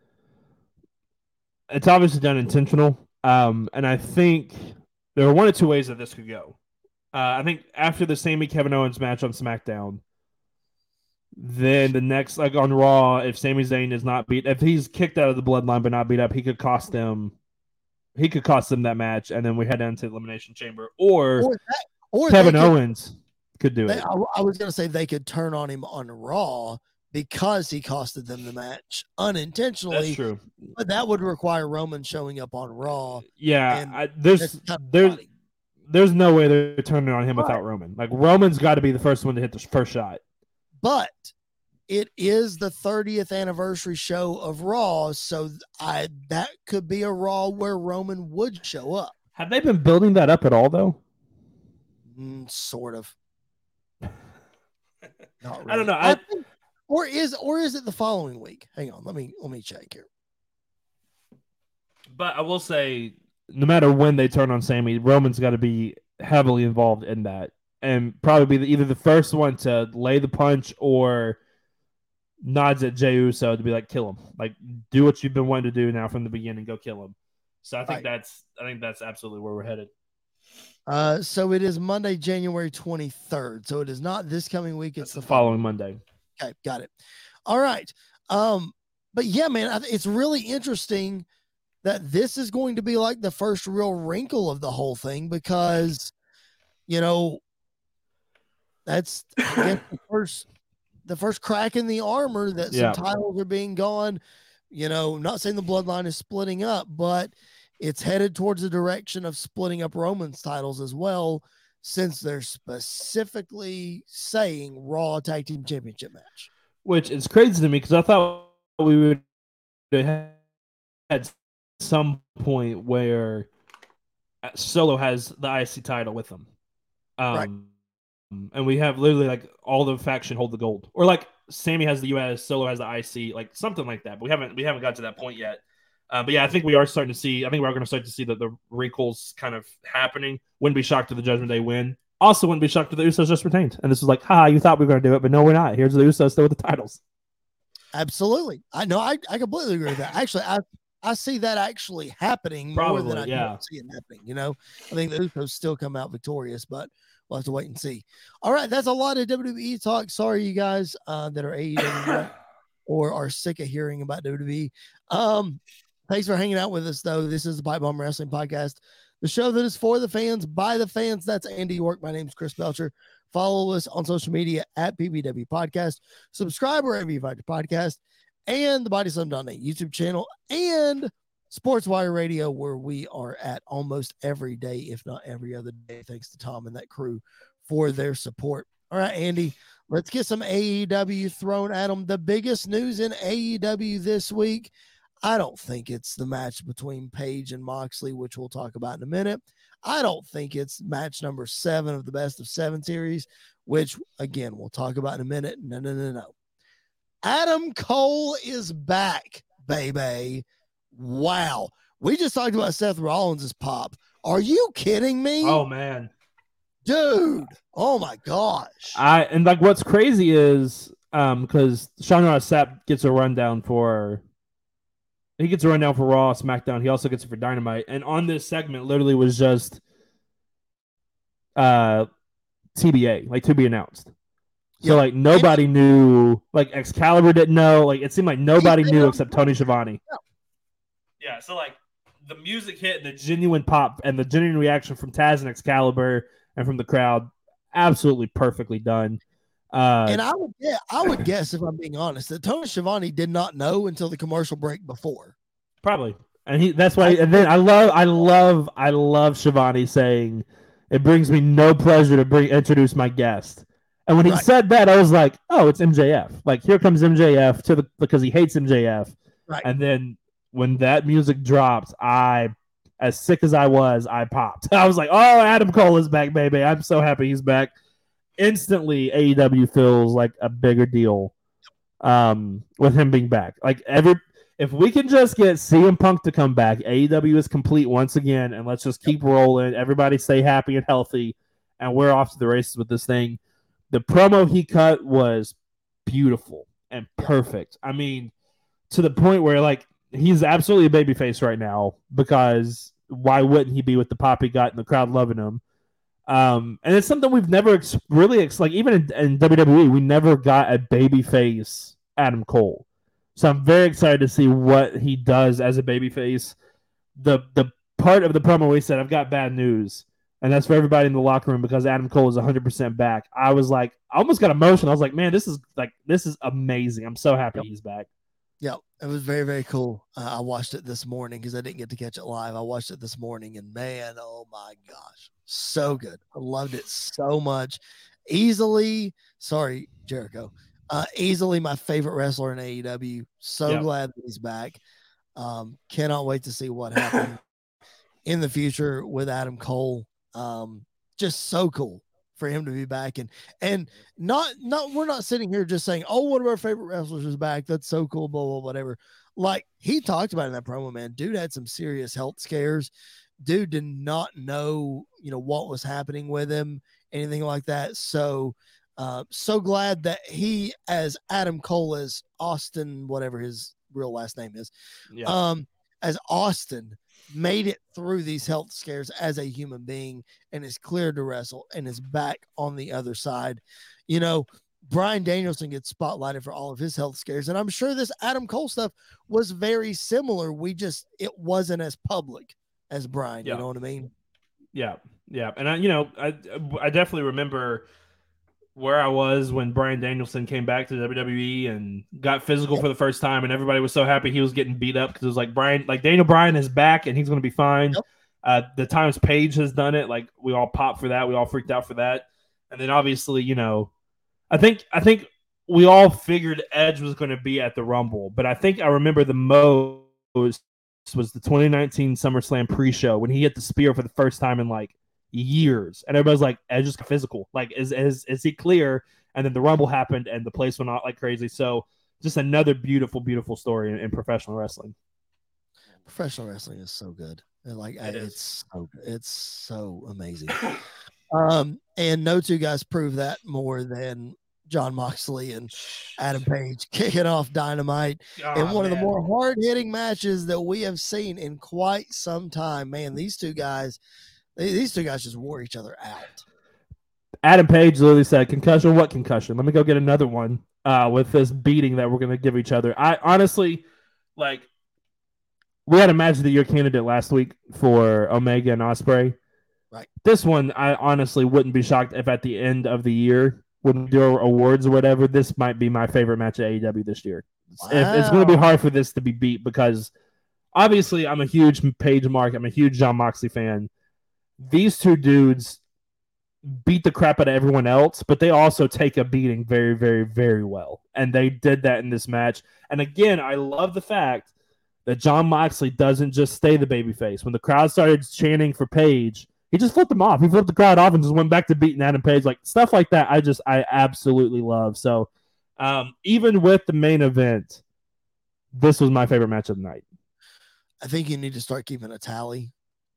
[SPEAKER 6] it's obviously done intentional. Um, and I think there are one or two ways that this could go. Uh, I think after the Sami Kevin Owens match on SmackDown, then the next, like on Raw, if Sami Zayn is not beat, if he's kicked out of the Bloodline but not beat up, he could cost them. He could cost them that match, and then we head into Elimination Chamber, or, or, that, or Kevin Owens. Could, Could do
[SPEAKER 3] they,
[SPEAKER 6] it.
[SPEAKER 3] I, I was going to say they could turn on him on Raw because he costed them the match unintentionally.
[SPEAKER 6] That's true.
[SPEAKER 3] But that would require Roman showing up on Raw.
[SPEAKER 6] Yeah, I, there's there's there's no way they're turning on him right. without Roman. Like Roman's got to be the first one to hit the first shot.
[SPEAKER 3] But it is the thirtieth anniversary show of Raw, so I that could be a Raw where Roman would show up.
[SPEAKER 6] Have they been building that up at all, though?
[SPEAKER 3] Mm, sort of. Not really.
[SPEAKER 6] I don't know. I,
[SPEAKER 3] I think, or is or is it the following week? Hang on, let me let me check here.
[SPEAKER 6] But I will say, no matter when they turn on Sami, Roman's got to be heavily involved in that, and probably be the, either the first one to lay the punch or nods at Jey Uso to be like, kill him, like do what you've been wanting to do now from the beginning, go kill him. So I think right. that's I think that's absolutely where we're headed.
[SPEAKER 3] Uh, so it is Monday, January twenty-third. So it is not this coming week. It's
[SPEAKER 6] That's the following Monday.
[SPEAKER 3] Okay. Got it. All right. Um, but yeah, man, it's really interesting that this is going to be like the first real wrinkle of the whole thing, because, you know, that's I guess the first, the first crack in the armor that some yeah. titles are being gone, you know, not saying the Bloodline is splitting up, but it's headed towards the direction of splitting up Roman's titles as well, since they're specifically saying Raw Tag Team Championship match.
[SPEAKER 6] Which is crazy to me because I thought we would have at some point where Solo has the I C title with him. Um,
[SPEAKER 3] Right.
[SPEAKER 6] And we have literally like all the faction hold the gold, or like Sammy has the U S, Solo has the I C, like something like that. But we haven't we haven't got to that point yet. Uh, but yeah, I think we are starting to see. I think we're going to start to see the, the wrinkles kind of happening. Wouldn't be shocked if the Judgment Day win. Also, wouldn't be shocked if the Usos just retained. And this is like, ha, you thought we were going to do it, but no, we're not. Here's the Usos still with the titles.
[SPEAKER 3] Absolutely. I know. I, I completely agree with that. Actually, I I see that actually happening
[SPEAKER 6] Probably,
[SPEAKER 3] more than I
[SPEAKER 6] yeah.
[SPEAKER 3] don't see it happening. You know, I think the Usos still come out victorious, but we'll have to wait and see. All right, that's a lot of W W E talk. Sorry, you guys uh, that are A E W or are sick of hearing about W W E. Um, thanks for hanging out with us, though. This is the Pipe Bomb Wrestling Podcast, the show that is for the fans, by the fans. That's Andy York. My name is Chris Belcher. Follow us on social media at P B W Podcast. Subscribe wherever you find your podcast, and the Body Slam dot net YouTube channel, and Sports Wire Radio, where we are at almost every day, if not every other day. Thanks to Tom and that crew for their support. All right, Andy, let's get some A E W thrown at them. The biggest news in A E W this week, I don't think it's the match between Paige and Moxley, which we'll talk about in a minute. I don't think it's match number seven of the best of seven series, which, again, we'll talk about in a minute. No, no, no, no. Adam Cole is back, baby. Wow. We just talked about Seth Rollins' pop. Are you kidding me?
[SPEAKER 6] Oh, man.
[SPEAKER 3] Dude. Oh, my gosh.
[SPEAKER 6] I And, like, what's crazy is um because Sean Ross Sapp gets a rundown for he gets a rundown for Raw, SmackDown. He also gets it for Dynamite. And on this segment, literally was just uh T B A, like to be announced. So,
[SPEAKER 3] Yep.
[SPEAKER 6] like, nobody knew. Like, Excalibur didn't know. Like, it seemed like nobody
[SPEAKER 3] They
[SPEAKER 6] knew
[SPEAKER 3] don't
[SPEAKER 6] except Tony Schiavone.
[SPEAKER 3] No.
[SPEAKER 6] Yeah, so, like, the music hit and the genuine pop and the genuine reaction from Taz and Excalibur and from the crowd, absolutely perfectly done. Uh,
[SPEAKER 3] And I would, yeah, I would guess, if I'm being honest, that Tony Schiavone did not know until the commercial break before.
[SPEAKER 6] Probably. And he that's why and then I love I love I love Schiavone saying it brings me no pleasure to bring introduce my guest. And when he
[SPEAKER 3] Right.
[SPEAKER 6] said that, I was like, oh, it's M J F. Like, here comes M J F to the because he hates M J F.
[SPEAKER 3] Right.
[SPEAKER 6] And then when that music dropped, I as sick as I was, I popped. I was like, oh, Adam Cole is back, baby. I'm so happy he's back. Instantly, A E W feels like a bigger deal um, with him being back. Like, every if we can just get C M Punk to come back, A E W is complete once again, and let's just keep rolling. Everybody stay happy and healthy, and we're off to the races with this thing. The promo he cut was beautiful and perfect. I mean, to the point where, like, he's absolutely a babyface right now, because why wouldn't he be with the pop he got and the crowd loving him? Um, and it's something we've never ex- really ex- like even in, in W W E, we never got a babyface Adam Cole. So I'm very excited to see what he does as a babyface. The the part of the promo he said, "I've got bad news," and that's for everybody in the locker room because Adam Cole is one hundred percent back. I was like, I almost got emotional. I was like, man, this is like this is amazing. I'm so happy
[SPEAKER 3] Yep.
[SPEAKER 6] he's back.
[SPEAKER 3] Yeah, it was very, very cool. Uh, I watched it this morning because I didn't get to catch it live. I watched it this morning, and man, oh my gosh, so good. I loved it so much. Easily, sorry, Jericho, uh, easily my favorite wrestler in A E W. So
[SPEAKER 6] Yep.
[SPEAKER 3] glad that he's back. Um, cannot wait to see what happens in the future with Adam Cole. Um, just so cool for him to be back, and and not not we're not sitting here just saying, oh, one of our favorite wrestlers is back. That's so cool, blah blah whatever. Like he talked about in that promo, man. Dude had some serious health scares. Dude did not know, you know, what was happening with him, anything like that. So, uh, so glad that he, as Adam Cole, as Austin, whatever his real last name is,
[SPEAKER 6] Yeah.
[SPEAKER 3] um, as Austin, made it through these health scares as a human being and is cleared to wrestle and is back on the other side. You know, Bryan Danielson gets spotlighted for all of his health scares, and I'm sure this Adam Cole stuff was very similar. We just, it wasn't as public as Bryan.
[SPEAKER 6] Yeah.
[SPEAKER 3] You know what I mean?
[SPEAKER 6] Yeah, yeah, and I, you know, I, I definitely remember where I was when Bryan Danielson came back to W W E and got physical for the first time, and everybody was so happy he was getting beat up because it was like Bryan, like Daniel Bryan is back and he's going to be fine.
[SPEAKER 3] Yep.
[SPEAKER 6] Uh, the times Paige has done it, like we all popped for that, we all freaked out for that, and then obviously, you know, I think I think we all figured Edge was going to be at the Rumble, but I think I remember the most was the twenty nineteen SummerSlam pre-show when he hit the spear for the first time in like years, and everybody's like, "Edge is physical. Like, is is is he clear?" And then the Rumble happened, and the place went out like crazy. So, just another beautiful, beautiful story in, in professional wrestling.
[SPEAKER 3] Professional wrestling is so good. And like,
[SPEAKER 6] It
[SPEAKER 3] it's
[SPEAKER 6] is.
[SPEAKER 3] so it's so amazing. um, and no two guys prove that more than John Moxley and Adam Page kicking off Dynamite
[SPEAKER 6] Oh,
[SPEAKER 3] in one
[SPEAKER 6] man.
[SPEAKER 3] of the more hard-hitting matches that we have seen in quite some time. Man, these two guys, they, these two guys just wore each other out.
[SPEAKER 6] Adam Page literally said, "Concussion? What concussion? Let me go get another one." Uh, with this beating that we're gonna give each other. I honestly, like, we had a match of the year candidate last week for Omega and Ospreay.
[SPEAKER 3] Right.
[SPEAKER 6] This one, I honestly wouldn't be shocked if at the end of the year, when we do awards or whatever, this might be my favorite match at A E W this year.
[SPEAKER 3] Wow.
[SPEAKER 6] If, it's going to be hard for this to be beat because obviously I'm a huge Page mark. I'm a huge John Moxley fan. These two dudes beat the crap out of everyone else, but they also take a beating very, very, very well. And they did that in this match. And again, I love the fact that John Moxley doesn't just stay the babyface. When the crowd started chanting for Page, he just flipped them off. He flipped the crowd off and just went back to beating Adam Page. Like, stuff like that, I just, I absolutely love. So, um, even with the main event, this was my favorite match of the night.
[SPEAKER 3] I think you need to start keeping a tally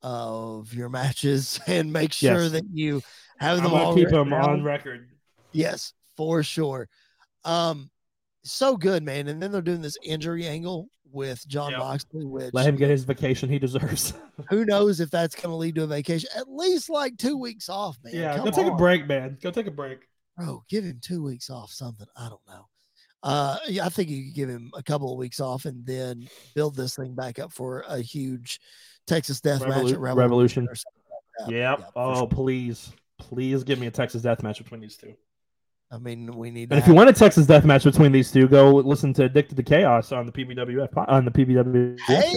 [SPEAKER 3] of your matches and make sure
[SPEAKER 6] Yes.
[SPEAKER 3] that you have
[SPEAKER 6] I'm
[SPEAKER 3] them
[SPEAKER 6] going
[SPEAKER 3] all
[SPEAKER 6] to keep
[SPEAKER 3] written
[SPEAKER 6] him
[SPEAKER 3] down.
[SPEAKER 6] on record.
[SPEAKER 3] Yes, for sure. Um, so good, man. And then they're doing this injury angle with John
[SPEAKER 6] Yep.
[SPEAKER 3] Moxley, which
[SPEAKER 6] Let him get his vacation he deserves.
[SPEAKER 3] who knows if that's going to lead to a vacation. At least like two weeks off, man.
[SPEAKER 6] yeah,
[SPEAKER 3] Come
[SPEAKER 6] go take
[SPEAKER 3] on.
[SPEAKER 6] a break, man. Go take a break.
[SPEAKER 3] Bro, give him two weeks off, something. I don't know. Uh, yeah, I think you could give him a couple of weeks off and then build this thing back up for a huge Texas death match
[SPEAKER 6] Revolu-
[SPEAKER 3] at Revolution.
[SPEAKER 6] Revolution.
[SPEAKER 3] Or something like that.
[SPEAKER 6] Yep.
[SPEAKER 3] Yeah, for
[SPEAKER 6] oh,
[SPEAKER 3] sure.
[SPEAKER 6] please. Please give me a Texas death match between these two.
[SPEAKER 3] I mean, we need.
[SPEAKER 6] And
[SPEAKER 3] to
[SPEAKER 6] if you
[SPEAKER 3] have-
[SPEAKER 6] want a Texas death match between these two, go listen to Addicted to Chaos on the P B W F po- on the P B W F
[SPEAKER 3] hey,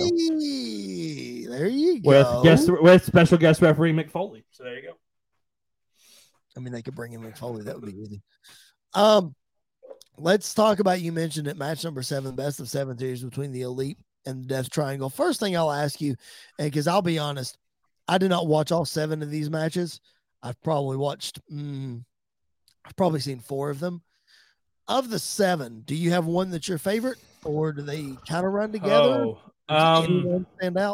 [SPEAKER 6] show
[SPEAKER 3] there you go.
[SPEAKER 6] with guest with special guest referee Mick Foley. So there you go.
[SPEAKER 3] I mean, they could bring in Mick Foley. That would be easy. Um, let's talk about, you mentioned it, match number seven, best of seven series between the Elite and the Death Triangle. First thing I'll ask you, and because I'll be honest, I did not watch all seven of these matches. I've probably watched, mm, I've probably seen four of them. Of the seven, do you have one that's your favorite, or do they kind of run together?
[SPEAKER 6] Oh,
[SPEAKER 3] Does
[SPEAKER 6] um,
[SPEAKER 3] anyone stand out?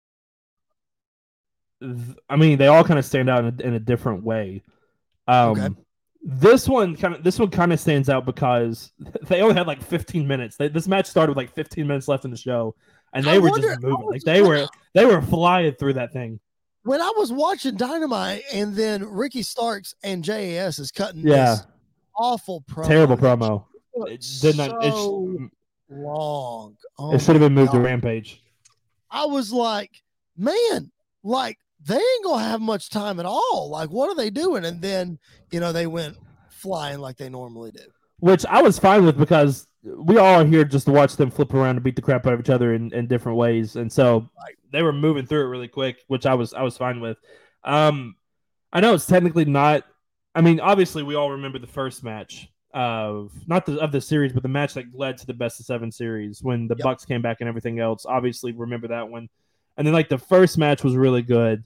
[SPEAKER 6] th- I mean, they all kind of stand out in a, in a different way. Um,
[SPEAKER 3] Okay.
[SPEAKER 6] This one kind of this one kind of stands out because they only had like fifteen minutes. They, this match started with like fifteen minutes left in the show, and they
[SPEAKER 3] I
[SPEAKER 6] were
[SPEAKER 3] wonder-
[SPEAKER 6] just
[SPEAKER 3] I
[SPEAKER 6] moving.
[SPEAKER 3] was
[SPEAKER 6] Like they
[SPEAKER 3] just-
[SPEAKER 6] were they were flying through that thing.
[SPEAKER 3] When I was watching Dynamite, and then Ricky Starks and J A S is cutting
[SPEAKER 6] Yeah.
[SPEAKER 3] this awful promo.
[SPEAKER 6] Terrible
[SPEAKER 3] that
[SPEAKER 6] promo.
[SPEAKER 3] took
[SPEAKER 6] It did not. It,
[SPEAKER 3] so
[SPEAKER 6] sh-
[SPEAKER 3] long. Oh
[SPEAKER 6] it should have been
[SPEAKER 3] my
[SPEAKER 6] moved to
[SPEAKER 3] God.
[SPEAKER 6] Rampage.
[SPEAKER 3] I was like, man, like they ain't gonna have much time at all. Like, what are they doing? And then, you know, they went flying like they normally do.
[SPEAKER 6] Which I was fine with because we all are here just to watch them flip around and beat the crap out of each other in, in different ways. And so they were moving through it really quick, which I was I was fine with. Um, I know it's technically not. I mean, obviously we all remember the first match of not the of the series, but the match that led to the best of seven series when the
[SPEAKER 3] Yep.
[SPEAKER 6] Bucks came back and everything else. Obviously, remember that one. And then like the first match was really good.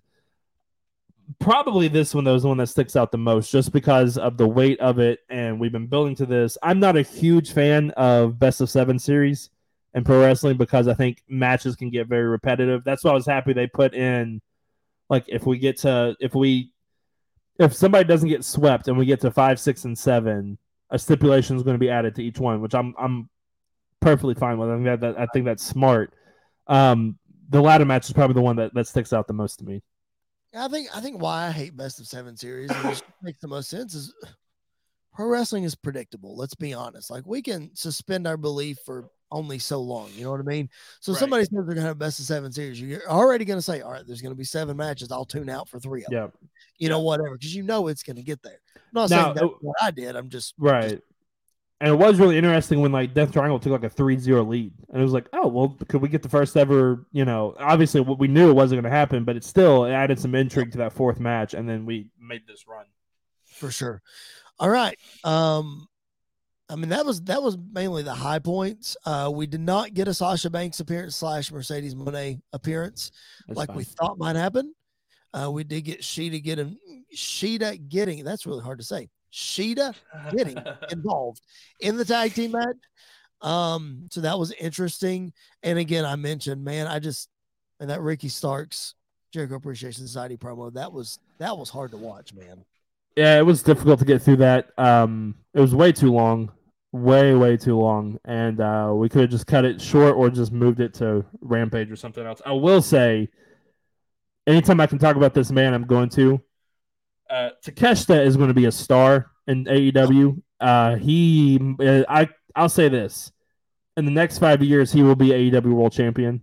[SPEAKER 6] Probably this one, though, is the one that sticks out the most just because of the weight of it. And we've been building to this. I'm not a huge fan of best of seven series in pro wrestling because I think matches can get very repetitive. That's why I was happy they put in, like, if we get to, if we, if somebody doesn't get swept and we get to five, six, and seven, a stipulation is going to be added to each one, which I'm, I'm perfectly fine with. I think that, that I think that's smart. Um, the ladder match is probably the one that, that sticks out the most to me.
[SPEAKER 3] I think I think why I hate best of seven series, which makes the most sense, is pro wrestling is predictable. Let's be honest. Like, we can suspend our belief for only so long. You know what I mean? So
[SPEAKER 6] Right.
[SPEAKER 3] somebody says they're gonna have best of seven series. You're already gonna say, all right, there's gonna be seven matches. I'll tune out for three of them.
[SPEAKER 6] Yeah.
[SPEAKER 3] You know, whatever, because you know it's gonna get there. I'm not
[SPEAKER 6] Now,
[SPEAKER 3] saying that's
[SPEAKER 6] uh,
[SPEAKER 3] what I did. I'm just
[SPEAKER 6] Right.
[SPEAKER 3] just-
[SPEAKER 6] And it was really interesting when like Death Triangle took like a three zero lead. And it was like, oh, well, could we get the first ever, you know, obviously what we knew it wasn't going to happen, but it still added some intrigue to that fourth match. And then we made this run.
[SPEAKER 3] for sure. All right. Um, I mean, that was that was mainly the high points. Uh, we did not get a Sasha Banks appearance slash Mercedes Moné appearance
[SPEAKER 6] That's
[SPEAKER 3] like
[SPEAKER 6] fine.
[SPEAKER 3] we thought might happen. Uh, we did get Sheeta getting Sheeta getting that's really hard to say. Sheeta getting involved in the tag team match. Um, so that was interesting. And again, I mentioned, man, I just and that Ricky Starks Jericho Appreciation Society promo, that was that was hard to watch, man.
[SPEAKER 6] Yeah, it was difficult to get through that. Um, it was way too long, way way too long, and uh, we could have just cut it short or just moved it to Rampage or something else. I will say, anytime I can talk about this man, I'm going to. Uh, Takeshita is going to be a star in A E W. Uh, he, uh, I, I'll say this: in the next five years, he will be A E W World Champion,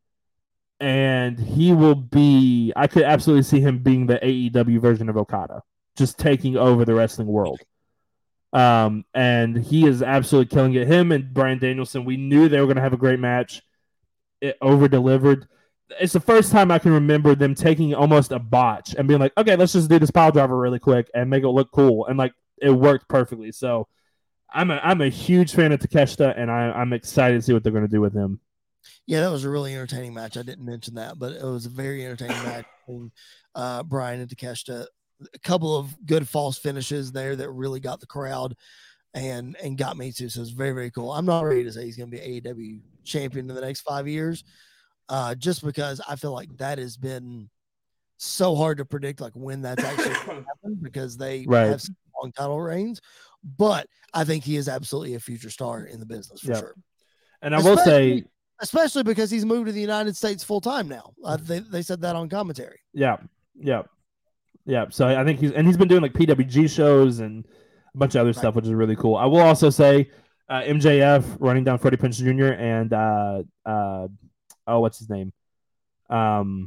[SPEAKER 6] and he will be. I could absolutely see him being the A E W version of Okada, just taking over the wrestling world. Um, and he is absolutely killing it. Him and Bryan Danielson, we knew they were going to have a great match. It over delivered. It's the first time I can remember them taking almost a botch and being like, okay, let's just do this pile driver really quick and make it look cool. And like, it worked perfectly. So I'm a, I'm a huge fan of Takeshita, and I, I'm excited to see what they're going to do with him.
[SPEAKER 3] Yeah, that was a really entertaining match. I didn't mention that, but it was a very entertaining match between uh, Bryan and Takeshita. A couple of good false finishes there that really got the crowd and and got me too. So it's very, very cool. I'm not ready to say he's going to be A E W champion in the next five years. Uh, just because I feel like that has been so hard to predict, like when that's actually going to happen, because they
[SPEAKER 6] Right.
[SPEAKER 3] have some long title reigns. But I think he is absolutely a future star in the business for
[SPEAKER 6] Yep.
[SPEAKER 3] sure.
[SPEAKER 6] And I will
[SPEAKER 3] Especially-
[SPEAKER 6] say,
[SPEAKER 3] Especially because he's moved to the United States full time now. Uh, they they said that on commentary.
[SPEAKER 6] yeah, yeah, yeah. So I think he's and he's been doing like P W G shows and a bunch of other
[SPEAKER 3] Right.
[SPEAKER 6] stuff, which is really cool. I will also say uh, M J F running down Freddie Prinze Junior and uh, uh, oh, what's his name? Um,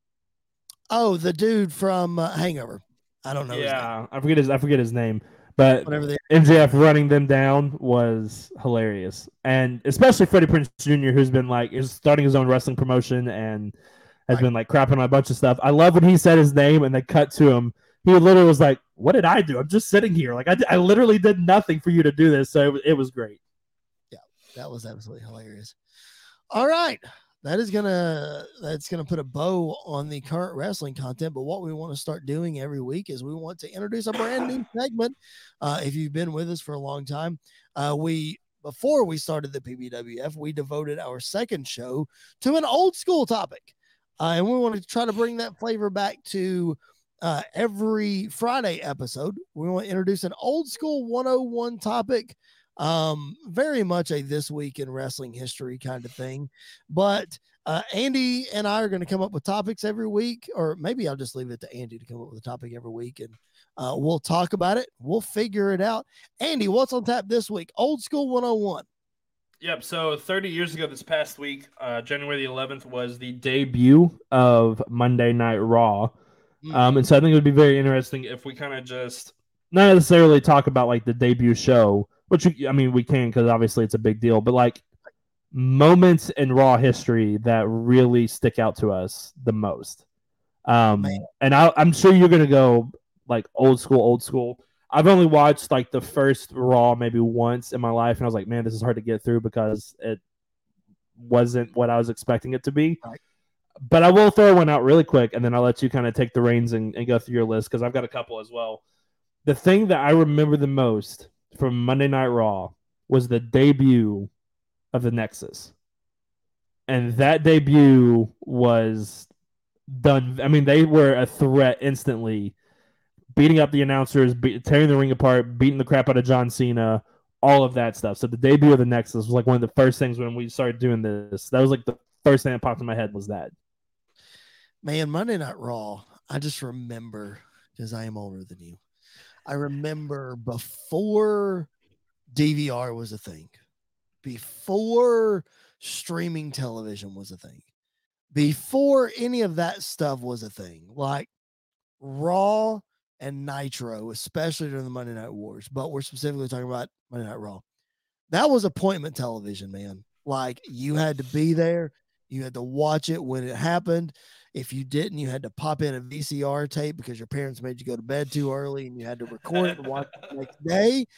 [SPEAKER 3] Oh, the dude from uh, Hangover. I don't know. his name.
[SPEAKER 6] yeah, I forget his I forget his name, but
[SPEAKER 3] Whatever they.
[SPEAKER 6] M J F running them down was hilarious, and especially Freddie Prinze Junior, who's been like is starting his own wrestling promotion and has
[SPEAKER 3] Right.
[SPEAKER 6] been like crapping on a bunch of stuff. I love when he said his name and they cut to him. He literally was like, "What did I do? I'm just sitting here. Like I, I literally did nothing for you to do this." So it, it was great.
[SPEAKER 3] That was absolutely hilarious. All right. That is gonna that's gonna put a bow on the current wrestling content. But what we want to start doing every week is we want to introduce a brand new segment. Uh, if you've been with us for a long time, uh, we before we started the P B W F, we devoted our second show to an old school topic, uh, and we want to try to bring that flavor back to uh, every Friday episode. We want to introduce an old school one oh one topic. Um, very much a this week in wrestling history kind of thing. But uh, Andy and I are going to come up with topics every week, or maybe I'll just leave it to Andy to come up with a topic every week, and uh, we'll talk about it. We'll figure it out. Andy, what's on tap this week? Old School one oh one.
[SPEAKER 6] Yep. So thirty years ago, this past week, uh, January the eleventh, was the debut of Monday Night Raw. Um, and so I think it would be very interesting if we kind of just not necessarily talk about like the debut show, which you, I mean we can because obviously it's a big deal, but like moments in Raw history that really stick out to us the most. Um,
[SPEAKER 3] Man.
[SPEAKER 6] and I, I'm sure you're gonna go like old school, old school. I've only watched like the first Raw maybe once in my life, and I was like, man, this is hard to get through because it wasn't what I was expecting it to be.
[SPEAKER 3] Right.
[SPEAKER 6] But I will throw one out really quick, and then I'll let you kind of take the reins and, and go through your list because I've got a couple as well. The thing that I remember the most from Monday Night Raw was the debut of the Nexus. And that debut was done. I mean, they were a threat instantly, beating up the announcers, be, tearing the ring apart, beating the crap out of John Cena, all of that stuff. So the debut of the Nexus was like one of the first things when we started doing this. That was like the first thing that popped in my head was that.
[SPEAKER 3] Man, Monday Night Raw, I just remember, because I am older than you, I remember before D V R was a thing, before streaming television was a thing, before any of that stuff was a thing, like Raw and Nitro, especially during the Monday Night Wars, but we're specifically talking about Monday Night Raw. That was appointment television, man. Like you had to be there. You had to watch it when it happened. If you didn't, you had to pop in a V C R tape because your parents made you go to bed too early and you had to record it and watch it the next day.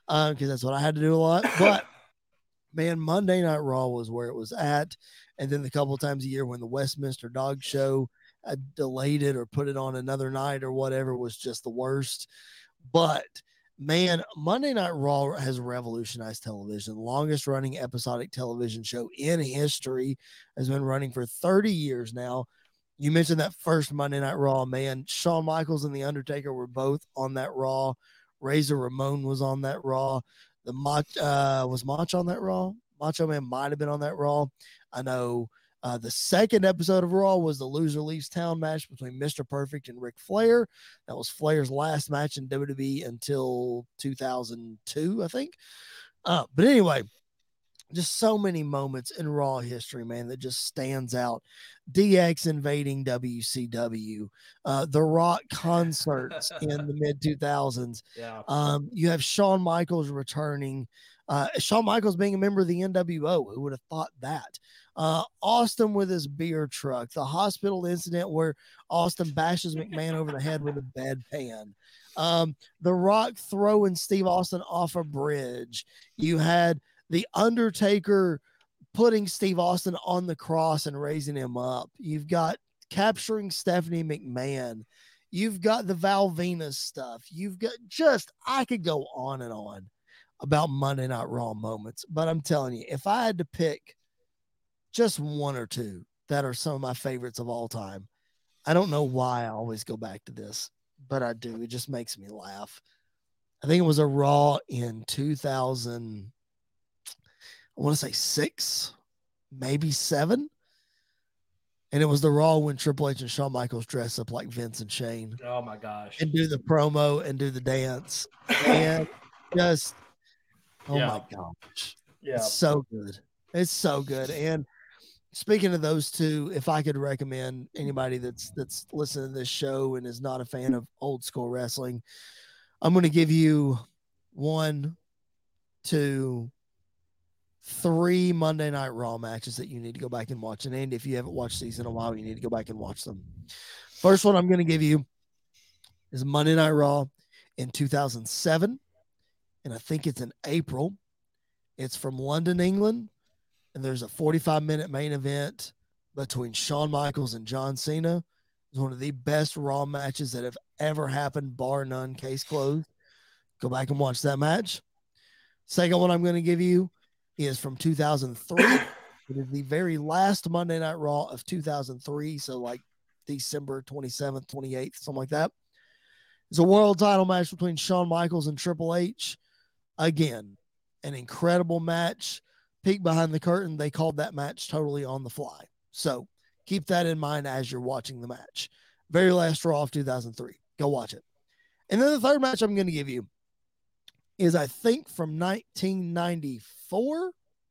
[SPEAKER 3] because uh, that's what I had to do a lot. But man, Monday Night Raw was where it was at. And then the couple of times a year when the Westminster Dog Show uh, delayed it or put it on another night or whatever was just the worst. But man, Monday Night Raw has revolutionized television. Longest running episodic television show in history, has been running for thirty years now. You mentioned that first Monday Night Raw, man. Shawn Michaels and The Undertaker were both on that Raw. Razor Ramon was on that Raw. The Mach, uh, was Mach on that Raw? Macho Man might have been on that Raw. I know uh, the second episode of Raw was the Loser Leaves Town match between Mister Perfect and Ric Flair. That was Flair's last match in W W E until two thousand two, I think. Uh, but anyway, just so many moments in Raw history, man, that just stands out. D X invading W C W, uh, The Rock concerts in the mid two thousands.
[SPEAKER 6] Yeah.
[SPEAKER 3] Um, you have Shawn Michaels returning. Uh, Shawn Michaels being a member of the N W O. Who would have thought that? Uh, Austin with his beer truck. The hospital incident where Austin bashes McMahon over the head with a bedpan. Um, The Rock throwing Steve Austin off a bridge. You had The Undertaker putting Steve Austin on the cross and raising him up. You've got capturing Stephanie McMahon. You've got the Val Venis stuff. You've got just, I could go on and on about Monday Night Raw moments, but I'm telling you, if I had to pick just one or two that are some of my favorites of all time, I don't know why I always go back to this, but I do. It just makes me laugh. I think it was a Raw in two thousand, I want to say six, maybe seven. And it was the Raw when Triple H and Shawn Michaels dress up like Vince and Shane.
[SPEAKER 6] Oh my gosh.
[SPEAKER 3] And do the promo and do the dance. And just, oh
[SPEAKER 6] Yeah.
[SPEAKER 3] my gosh.
[SPEAKER 6] Yeah.
[SPEAKER 3] It's so good. It's so good. And speaking of those two, if I could recommend anybody that's that's listening to this show and is not a fan of old school wrestling, I'm going to give you one, two, three Monday Night Raw matches that you need to go back and watch. And Andy, if you haven't watched these in a while, you need to go back and watch them. First one I'm going to give you is Monday Night Raw in two thousand seven. And I think it's in April. It's from London, England. And there's a forty-five minute main event between Shawn Michaels and John Cena. It's one of the best Raw matches that have ever happened, bar none, case closed. Go back and watch that match. Second one I'm going to give you is from two thousand three. It is the very last Monday Night Raw of two thousand three. So like December twenty-seventh, twenty-eighth, something like that. It's a world title match between Shawn Michaels and Triple H. Again, an incredible match. Peek behind the curtain. They called that match totally on the fly. So keep that in mind as you're watching the match. Very last Raw of two thousand three. Go watch it. And then the third match I'm going to give you is, I think, from nineteen ninety-four.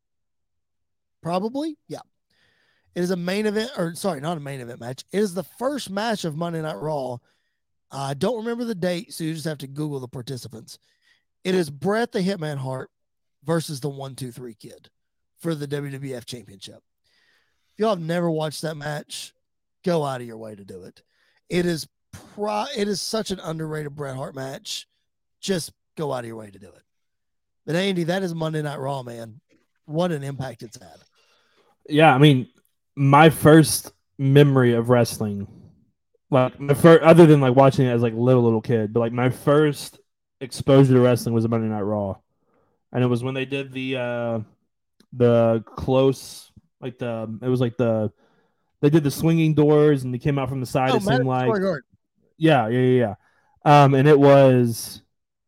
[SPEAKER 3] Probably. Yeah. It is a main event, or sorry, not a main event match. It is the first match of Monday Night Raw. I don't remember the date, so you just have to Google the participants. It is Bret the Hitman Hart versus the one two three Kid for the W W F Championship. If y'all have never watched that match, go out of your way to do it. It is pro- it is such an underrated Bret Hart match. Just go out of your way to do it. But Andy, that is Monday Night Raw, man. What an impact it's had.
[SPEAKER 6] Yeah, I mean, my first memory of wrestling, like my first, other than like watching it as like little little kid, but like my first exposure to wrestling was a Monday Night Raw, and it was when they did the uh, the close, like the it was like the they did the swinging doors and they came out from the side.
[SPEAKER 3] Oh,
[SPEAKER 6] it seemed like,
[SPEAKER 3] Garden.
[SPEAKER 6] yeah, yeah, yeah, yeah. Um, and it was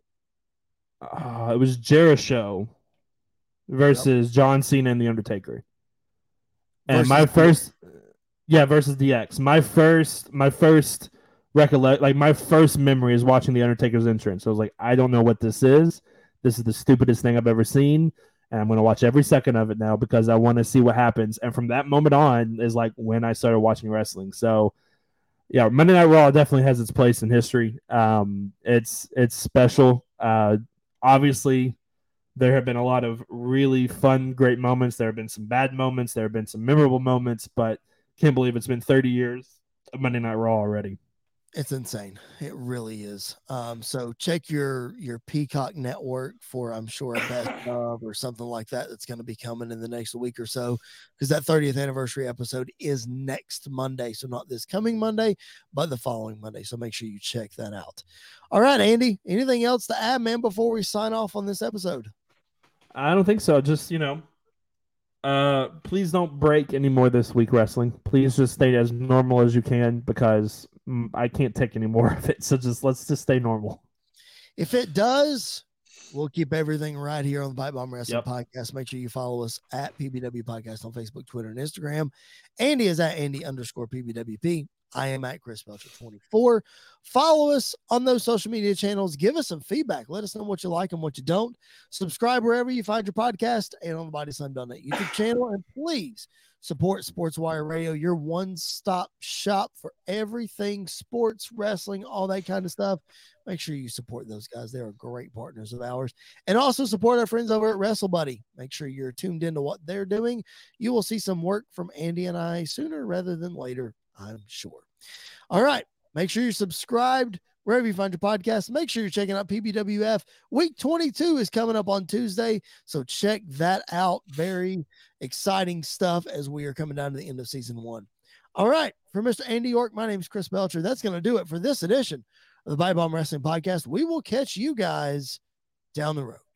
[SPEAKER 6] uh, it was Jericho versus yep. John Cena and The Undertaker. And versus my first, yeah, versus D X. My first, my first recollect, like my first memory is watching The Undertaker's entrance. So I was like, I don't know what this is. This is the stupidest thing I've ever seen, and I'm going to watch every second of it now because I want to see what happens. And from that moment on is like when I started watching wrestling. So, yeah, Monday Night Raw definitely has its place in history. Um, it's it's special. Uh, obviously. There have been a lot of really fun, great moments. There have been some bad moments. There have been some memorable moments, but can't believe it's been thirty years of Monday Night Raw already.
[SPEAKER 3] It's insane. It really is. Um, so check your your Peacock network for, I'm sure, a best of or something like that that's going to be coming in the next week or so, because that thirtieth anniversary episode is next Monday. So not this coming Monday, but the following Monday. So make sure you check that out. All right, Andy, anything else to add, man, before we sign off on this episode?
[SPEAKER 6] I don't think so. Just, you know, uh, please don't break any more this week, wrestling. Please just stay as normal as you can, because mm, I can't take any more of it. So just let's just stay normal.
[SPEAKER 3] If it does, we'll keep everything right here on the Pipe Bomb Wrestling
[SPEAKER 6] Yep.
[SPEAKER 3] Podcast. Make sure you follow us at P B W Podcast on Facebook, Twitter, and Instagram. Andy is at Andy underscore P B W P. I am at Chris Belcher twenty-four. Follow us on those social media channels. Give us some feedback. Let us know what you like and what you don't. Subscribe wherever you find your podcast and on the Body Slam dot net YouTube channel. And please support Sports Wire Radio, your one-stop shop for everything sports, wrestling, all that kind of stuff. Make sure you support those guys. They are great partners of ours. And also support our friends over at WrestleBuddy. Make sure you're tuned into what they're doing. You will see some work from Andy and I sooner rather than later, I'm sure. All right. Make sure you're subscribed wherever you find your podcast. Make sure you're checking out P B W F. Week twenty-two is coming up on Tuesday, so check that out. Very exciting stuff as we are coming down to the end of season one. All right. For Mister Andy York, my name is Chris Belcher. That's going to do it for this edition of the Pipe Bomb Wrestling Podcast. We will catch you guys down the road.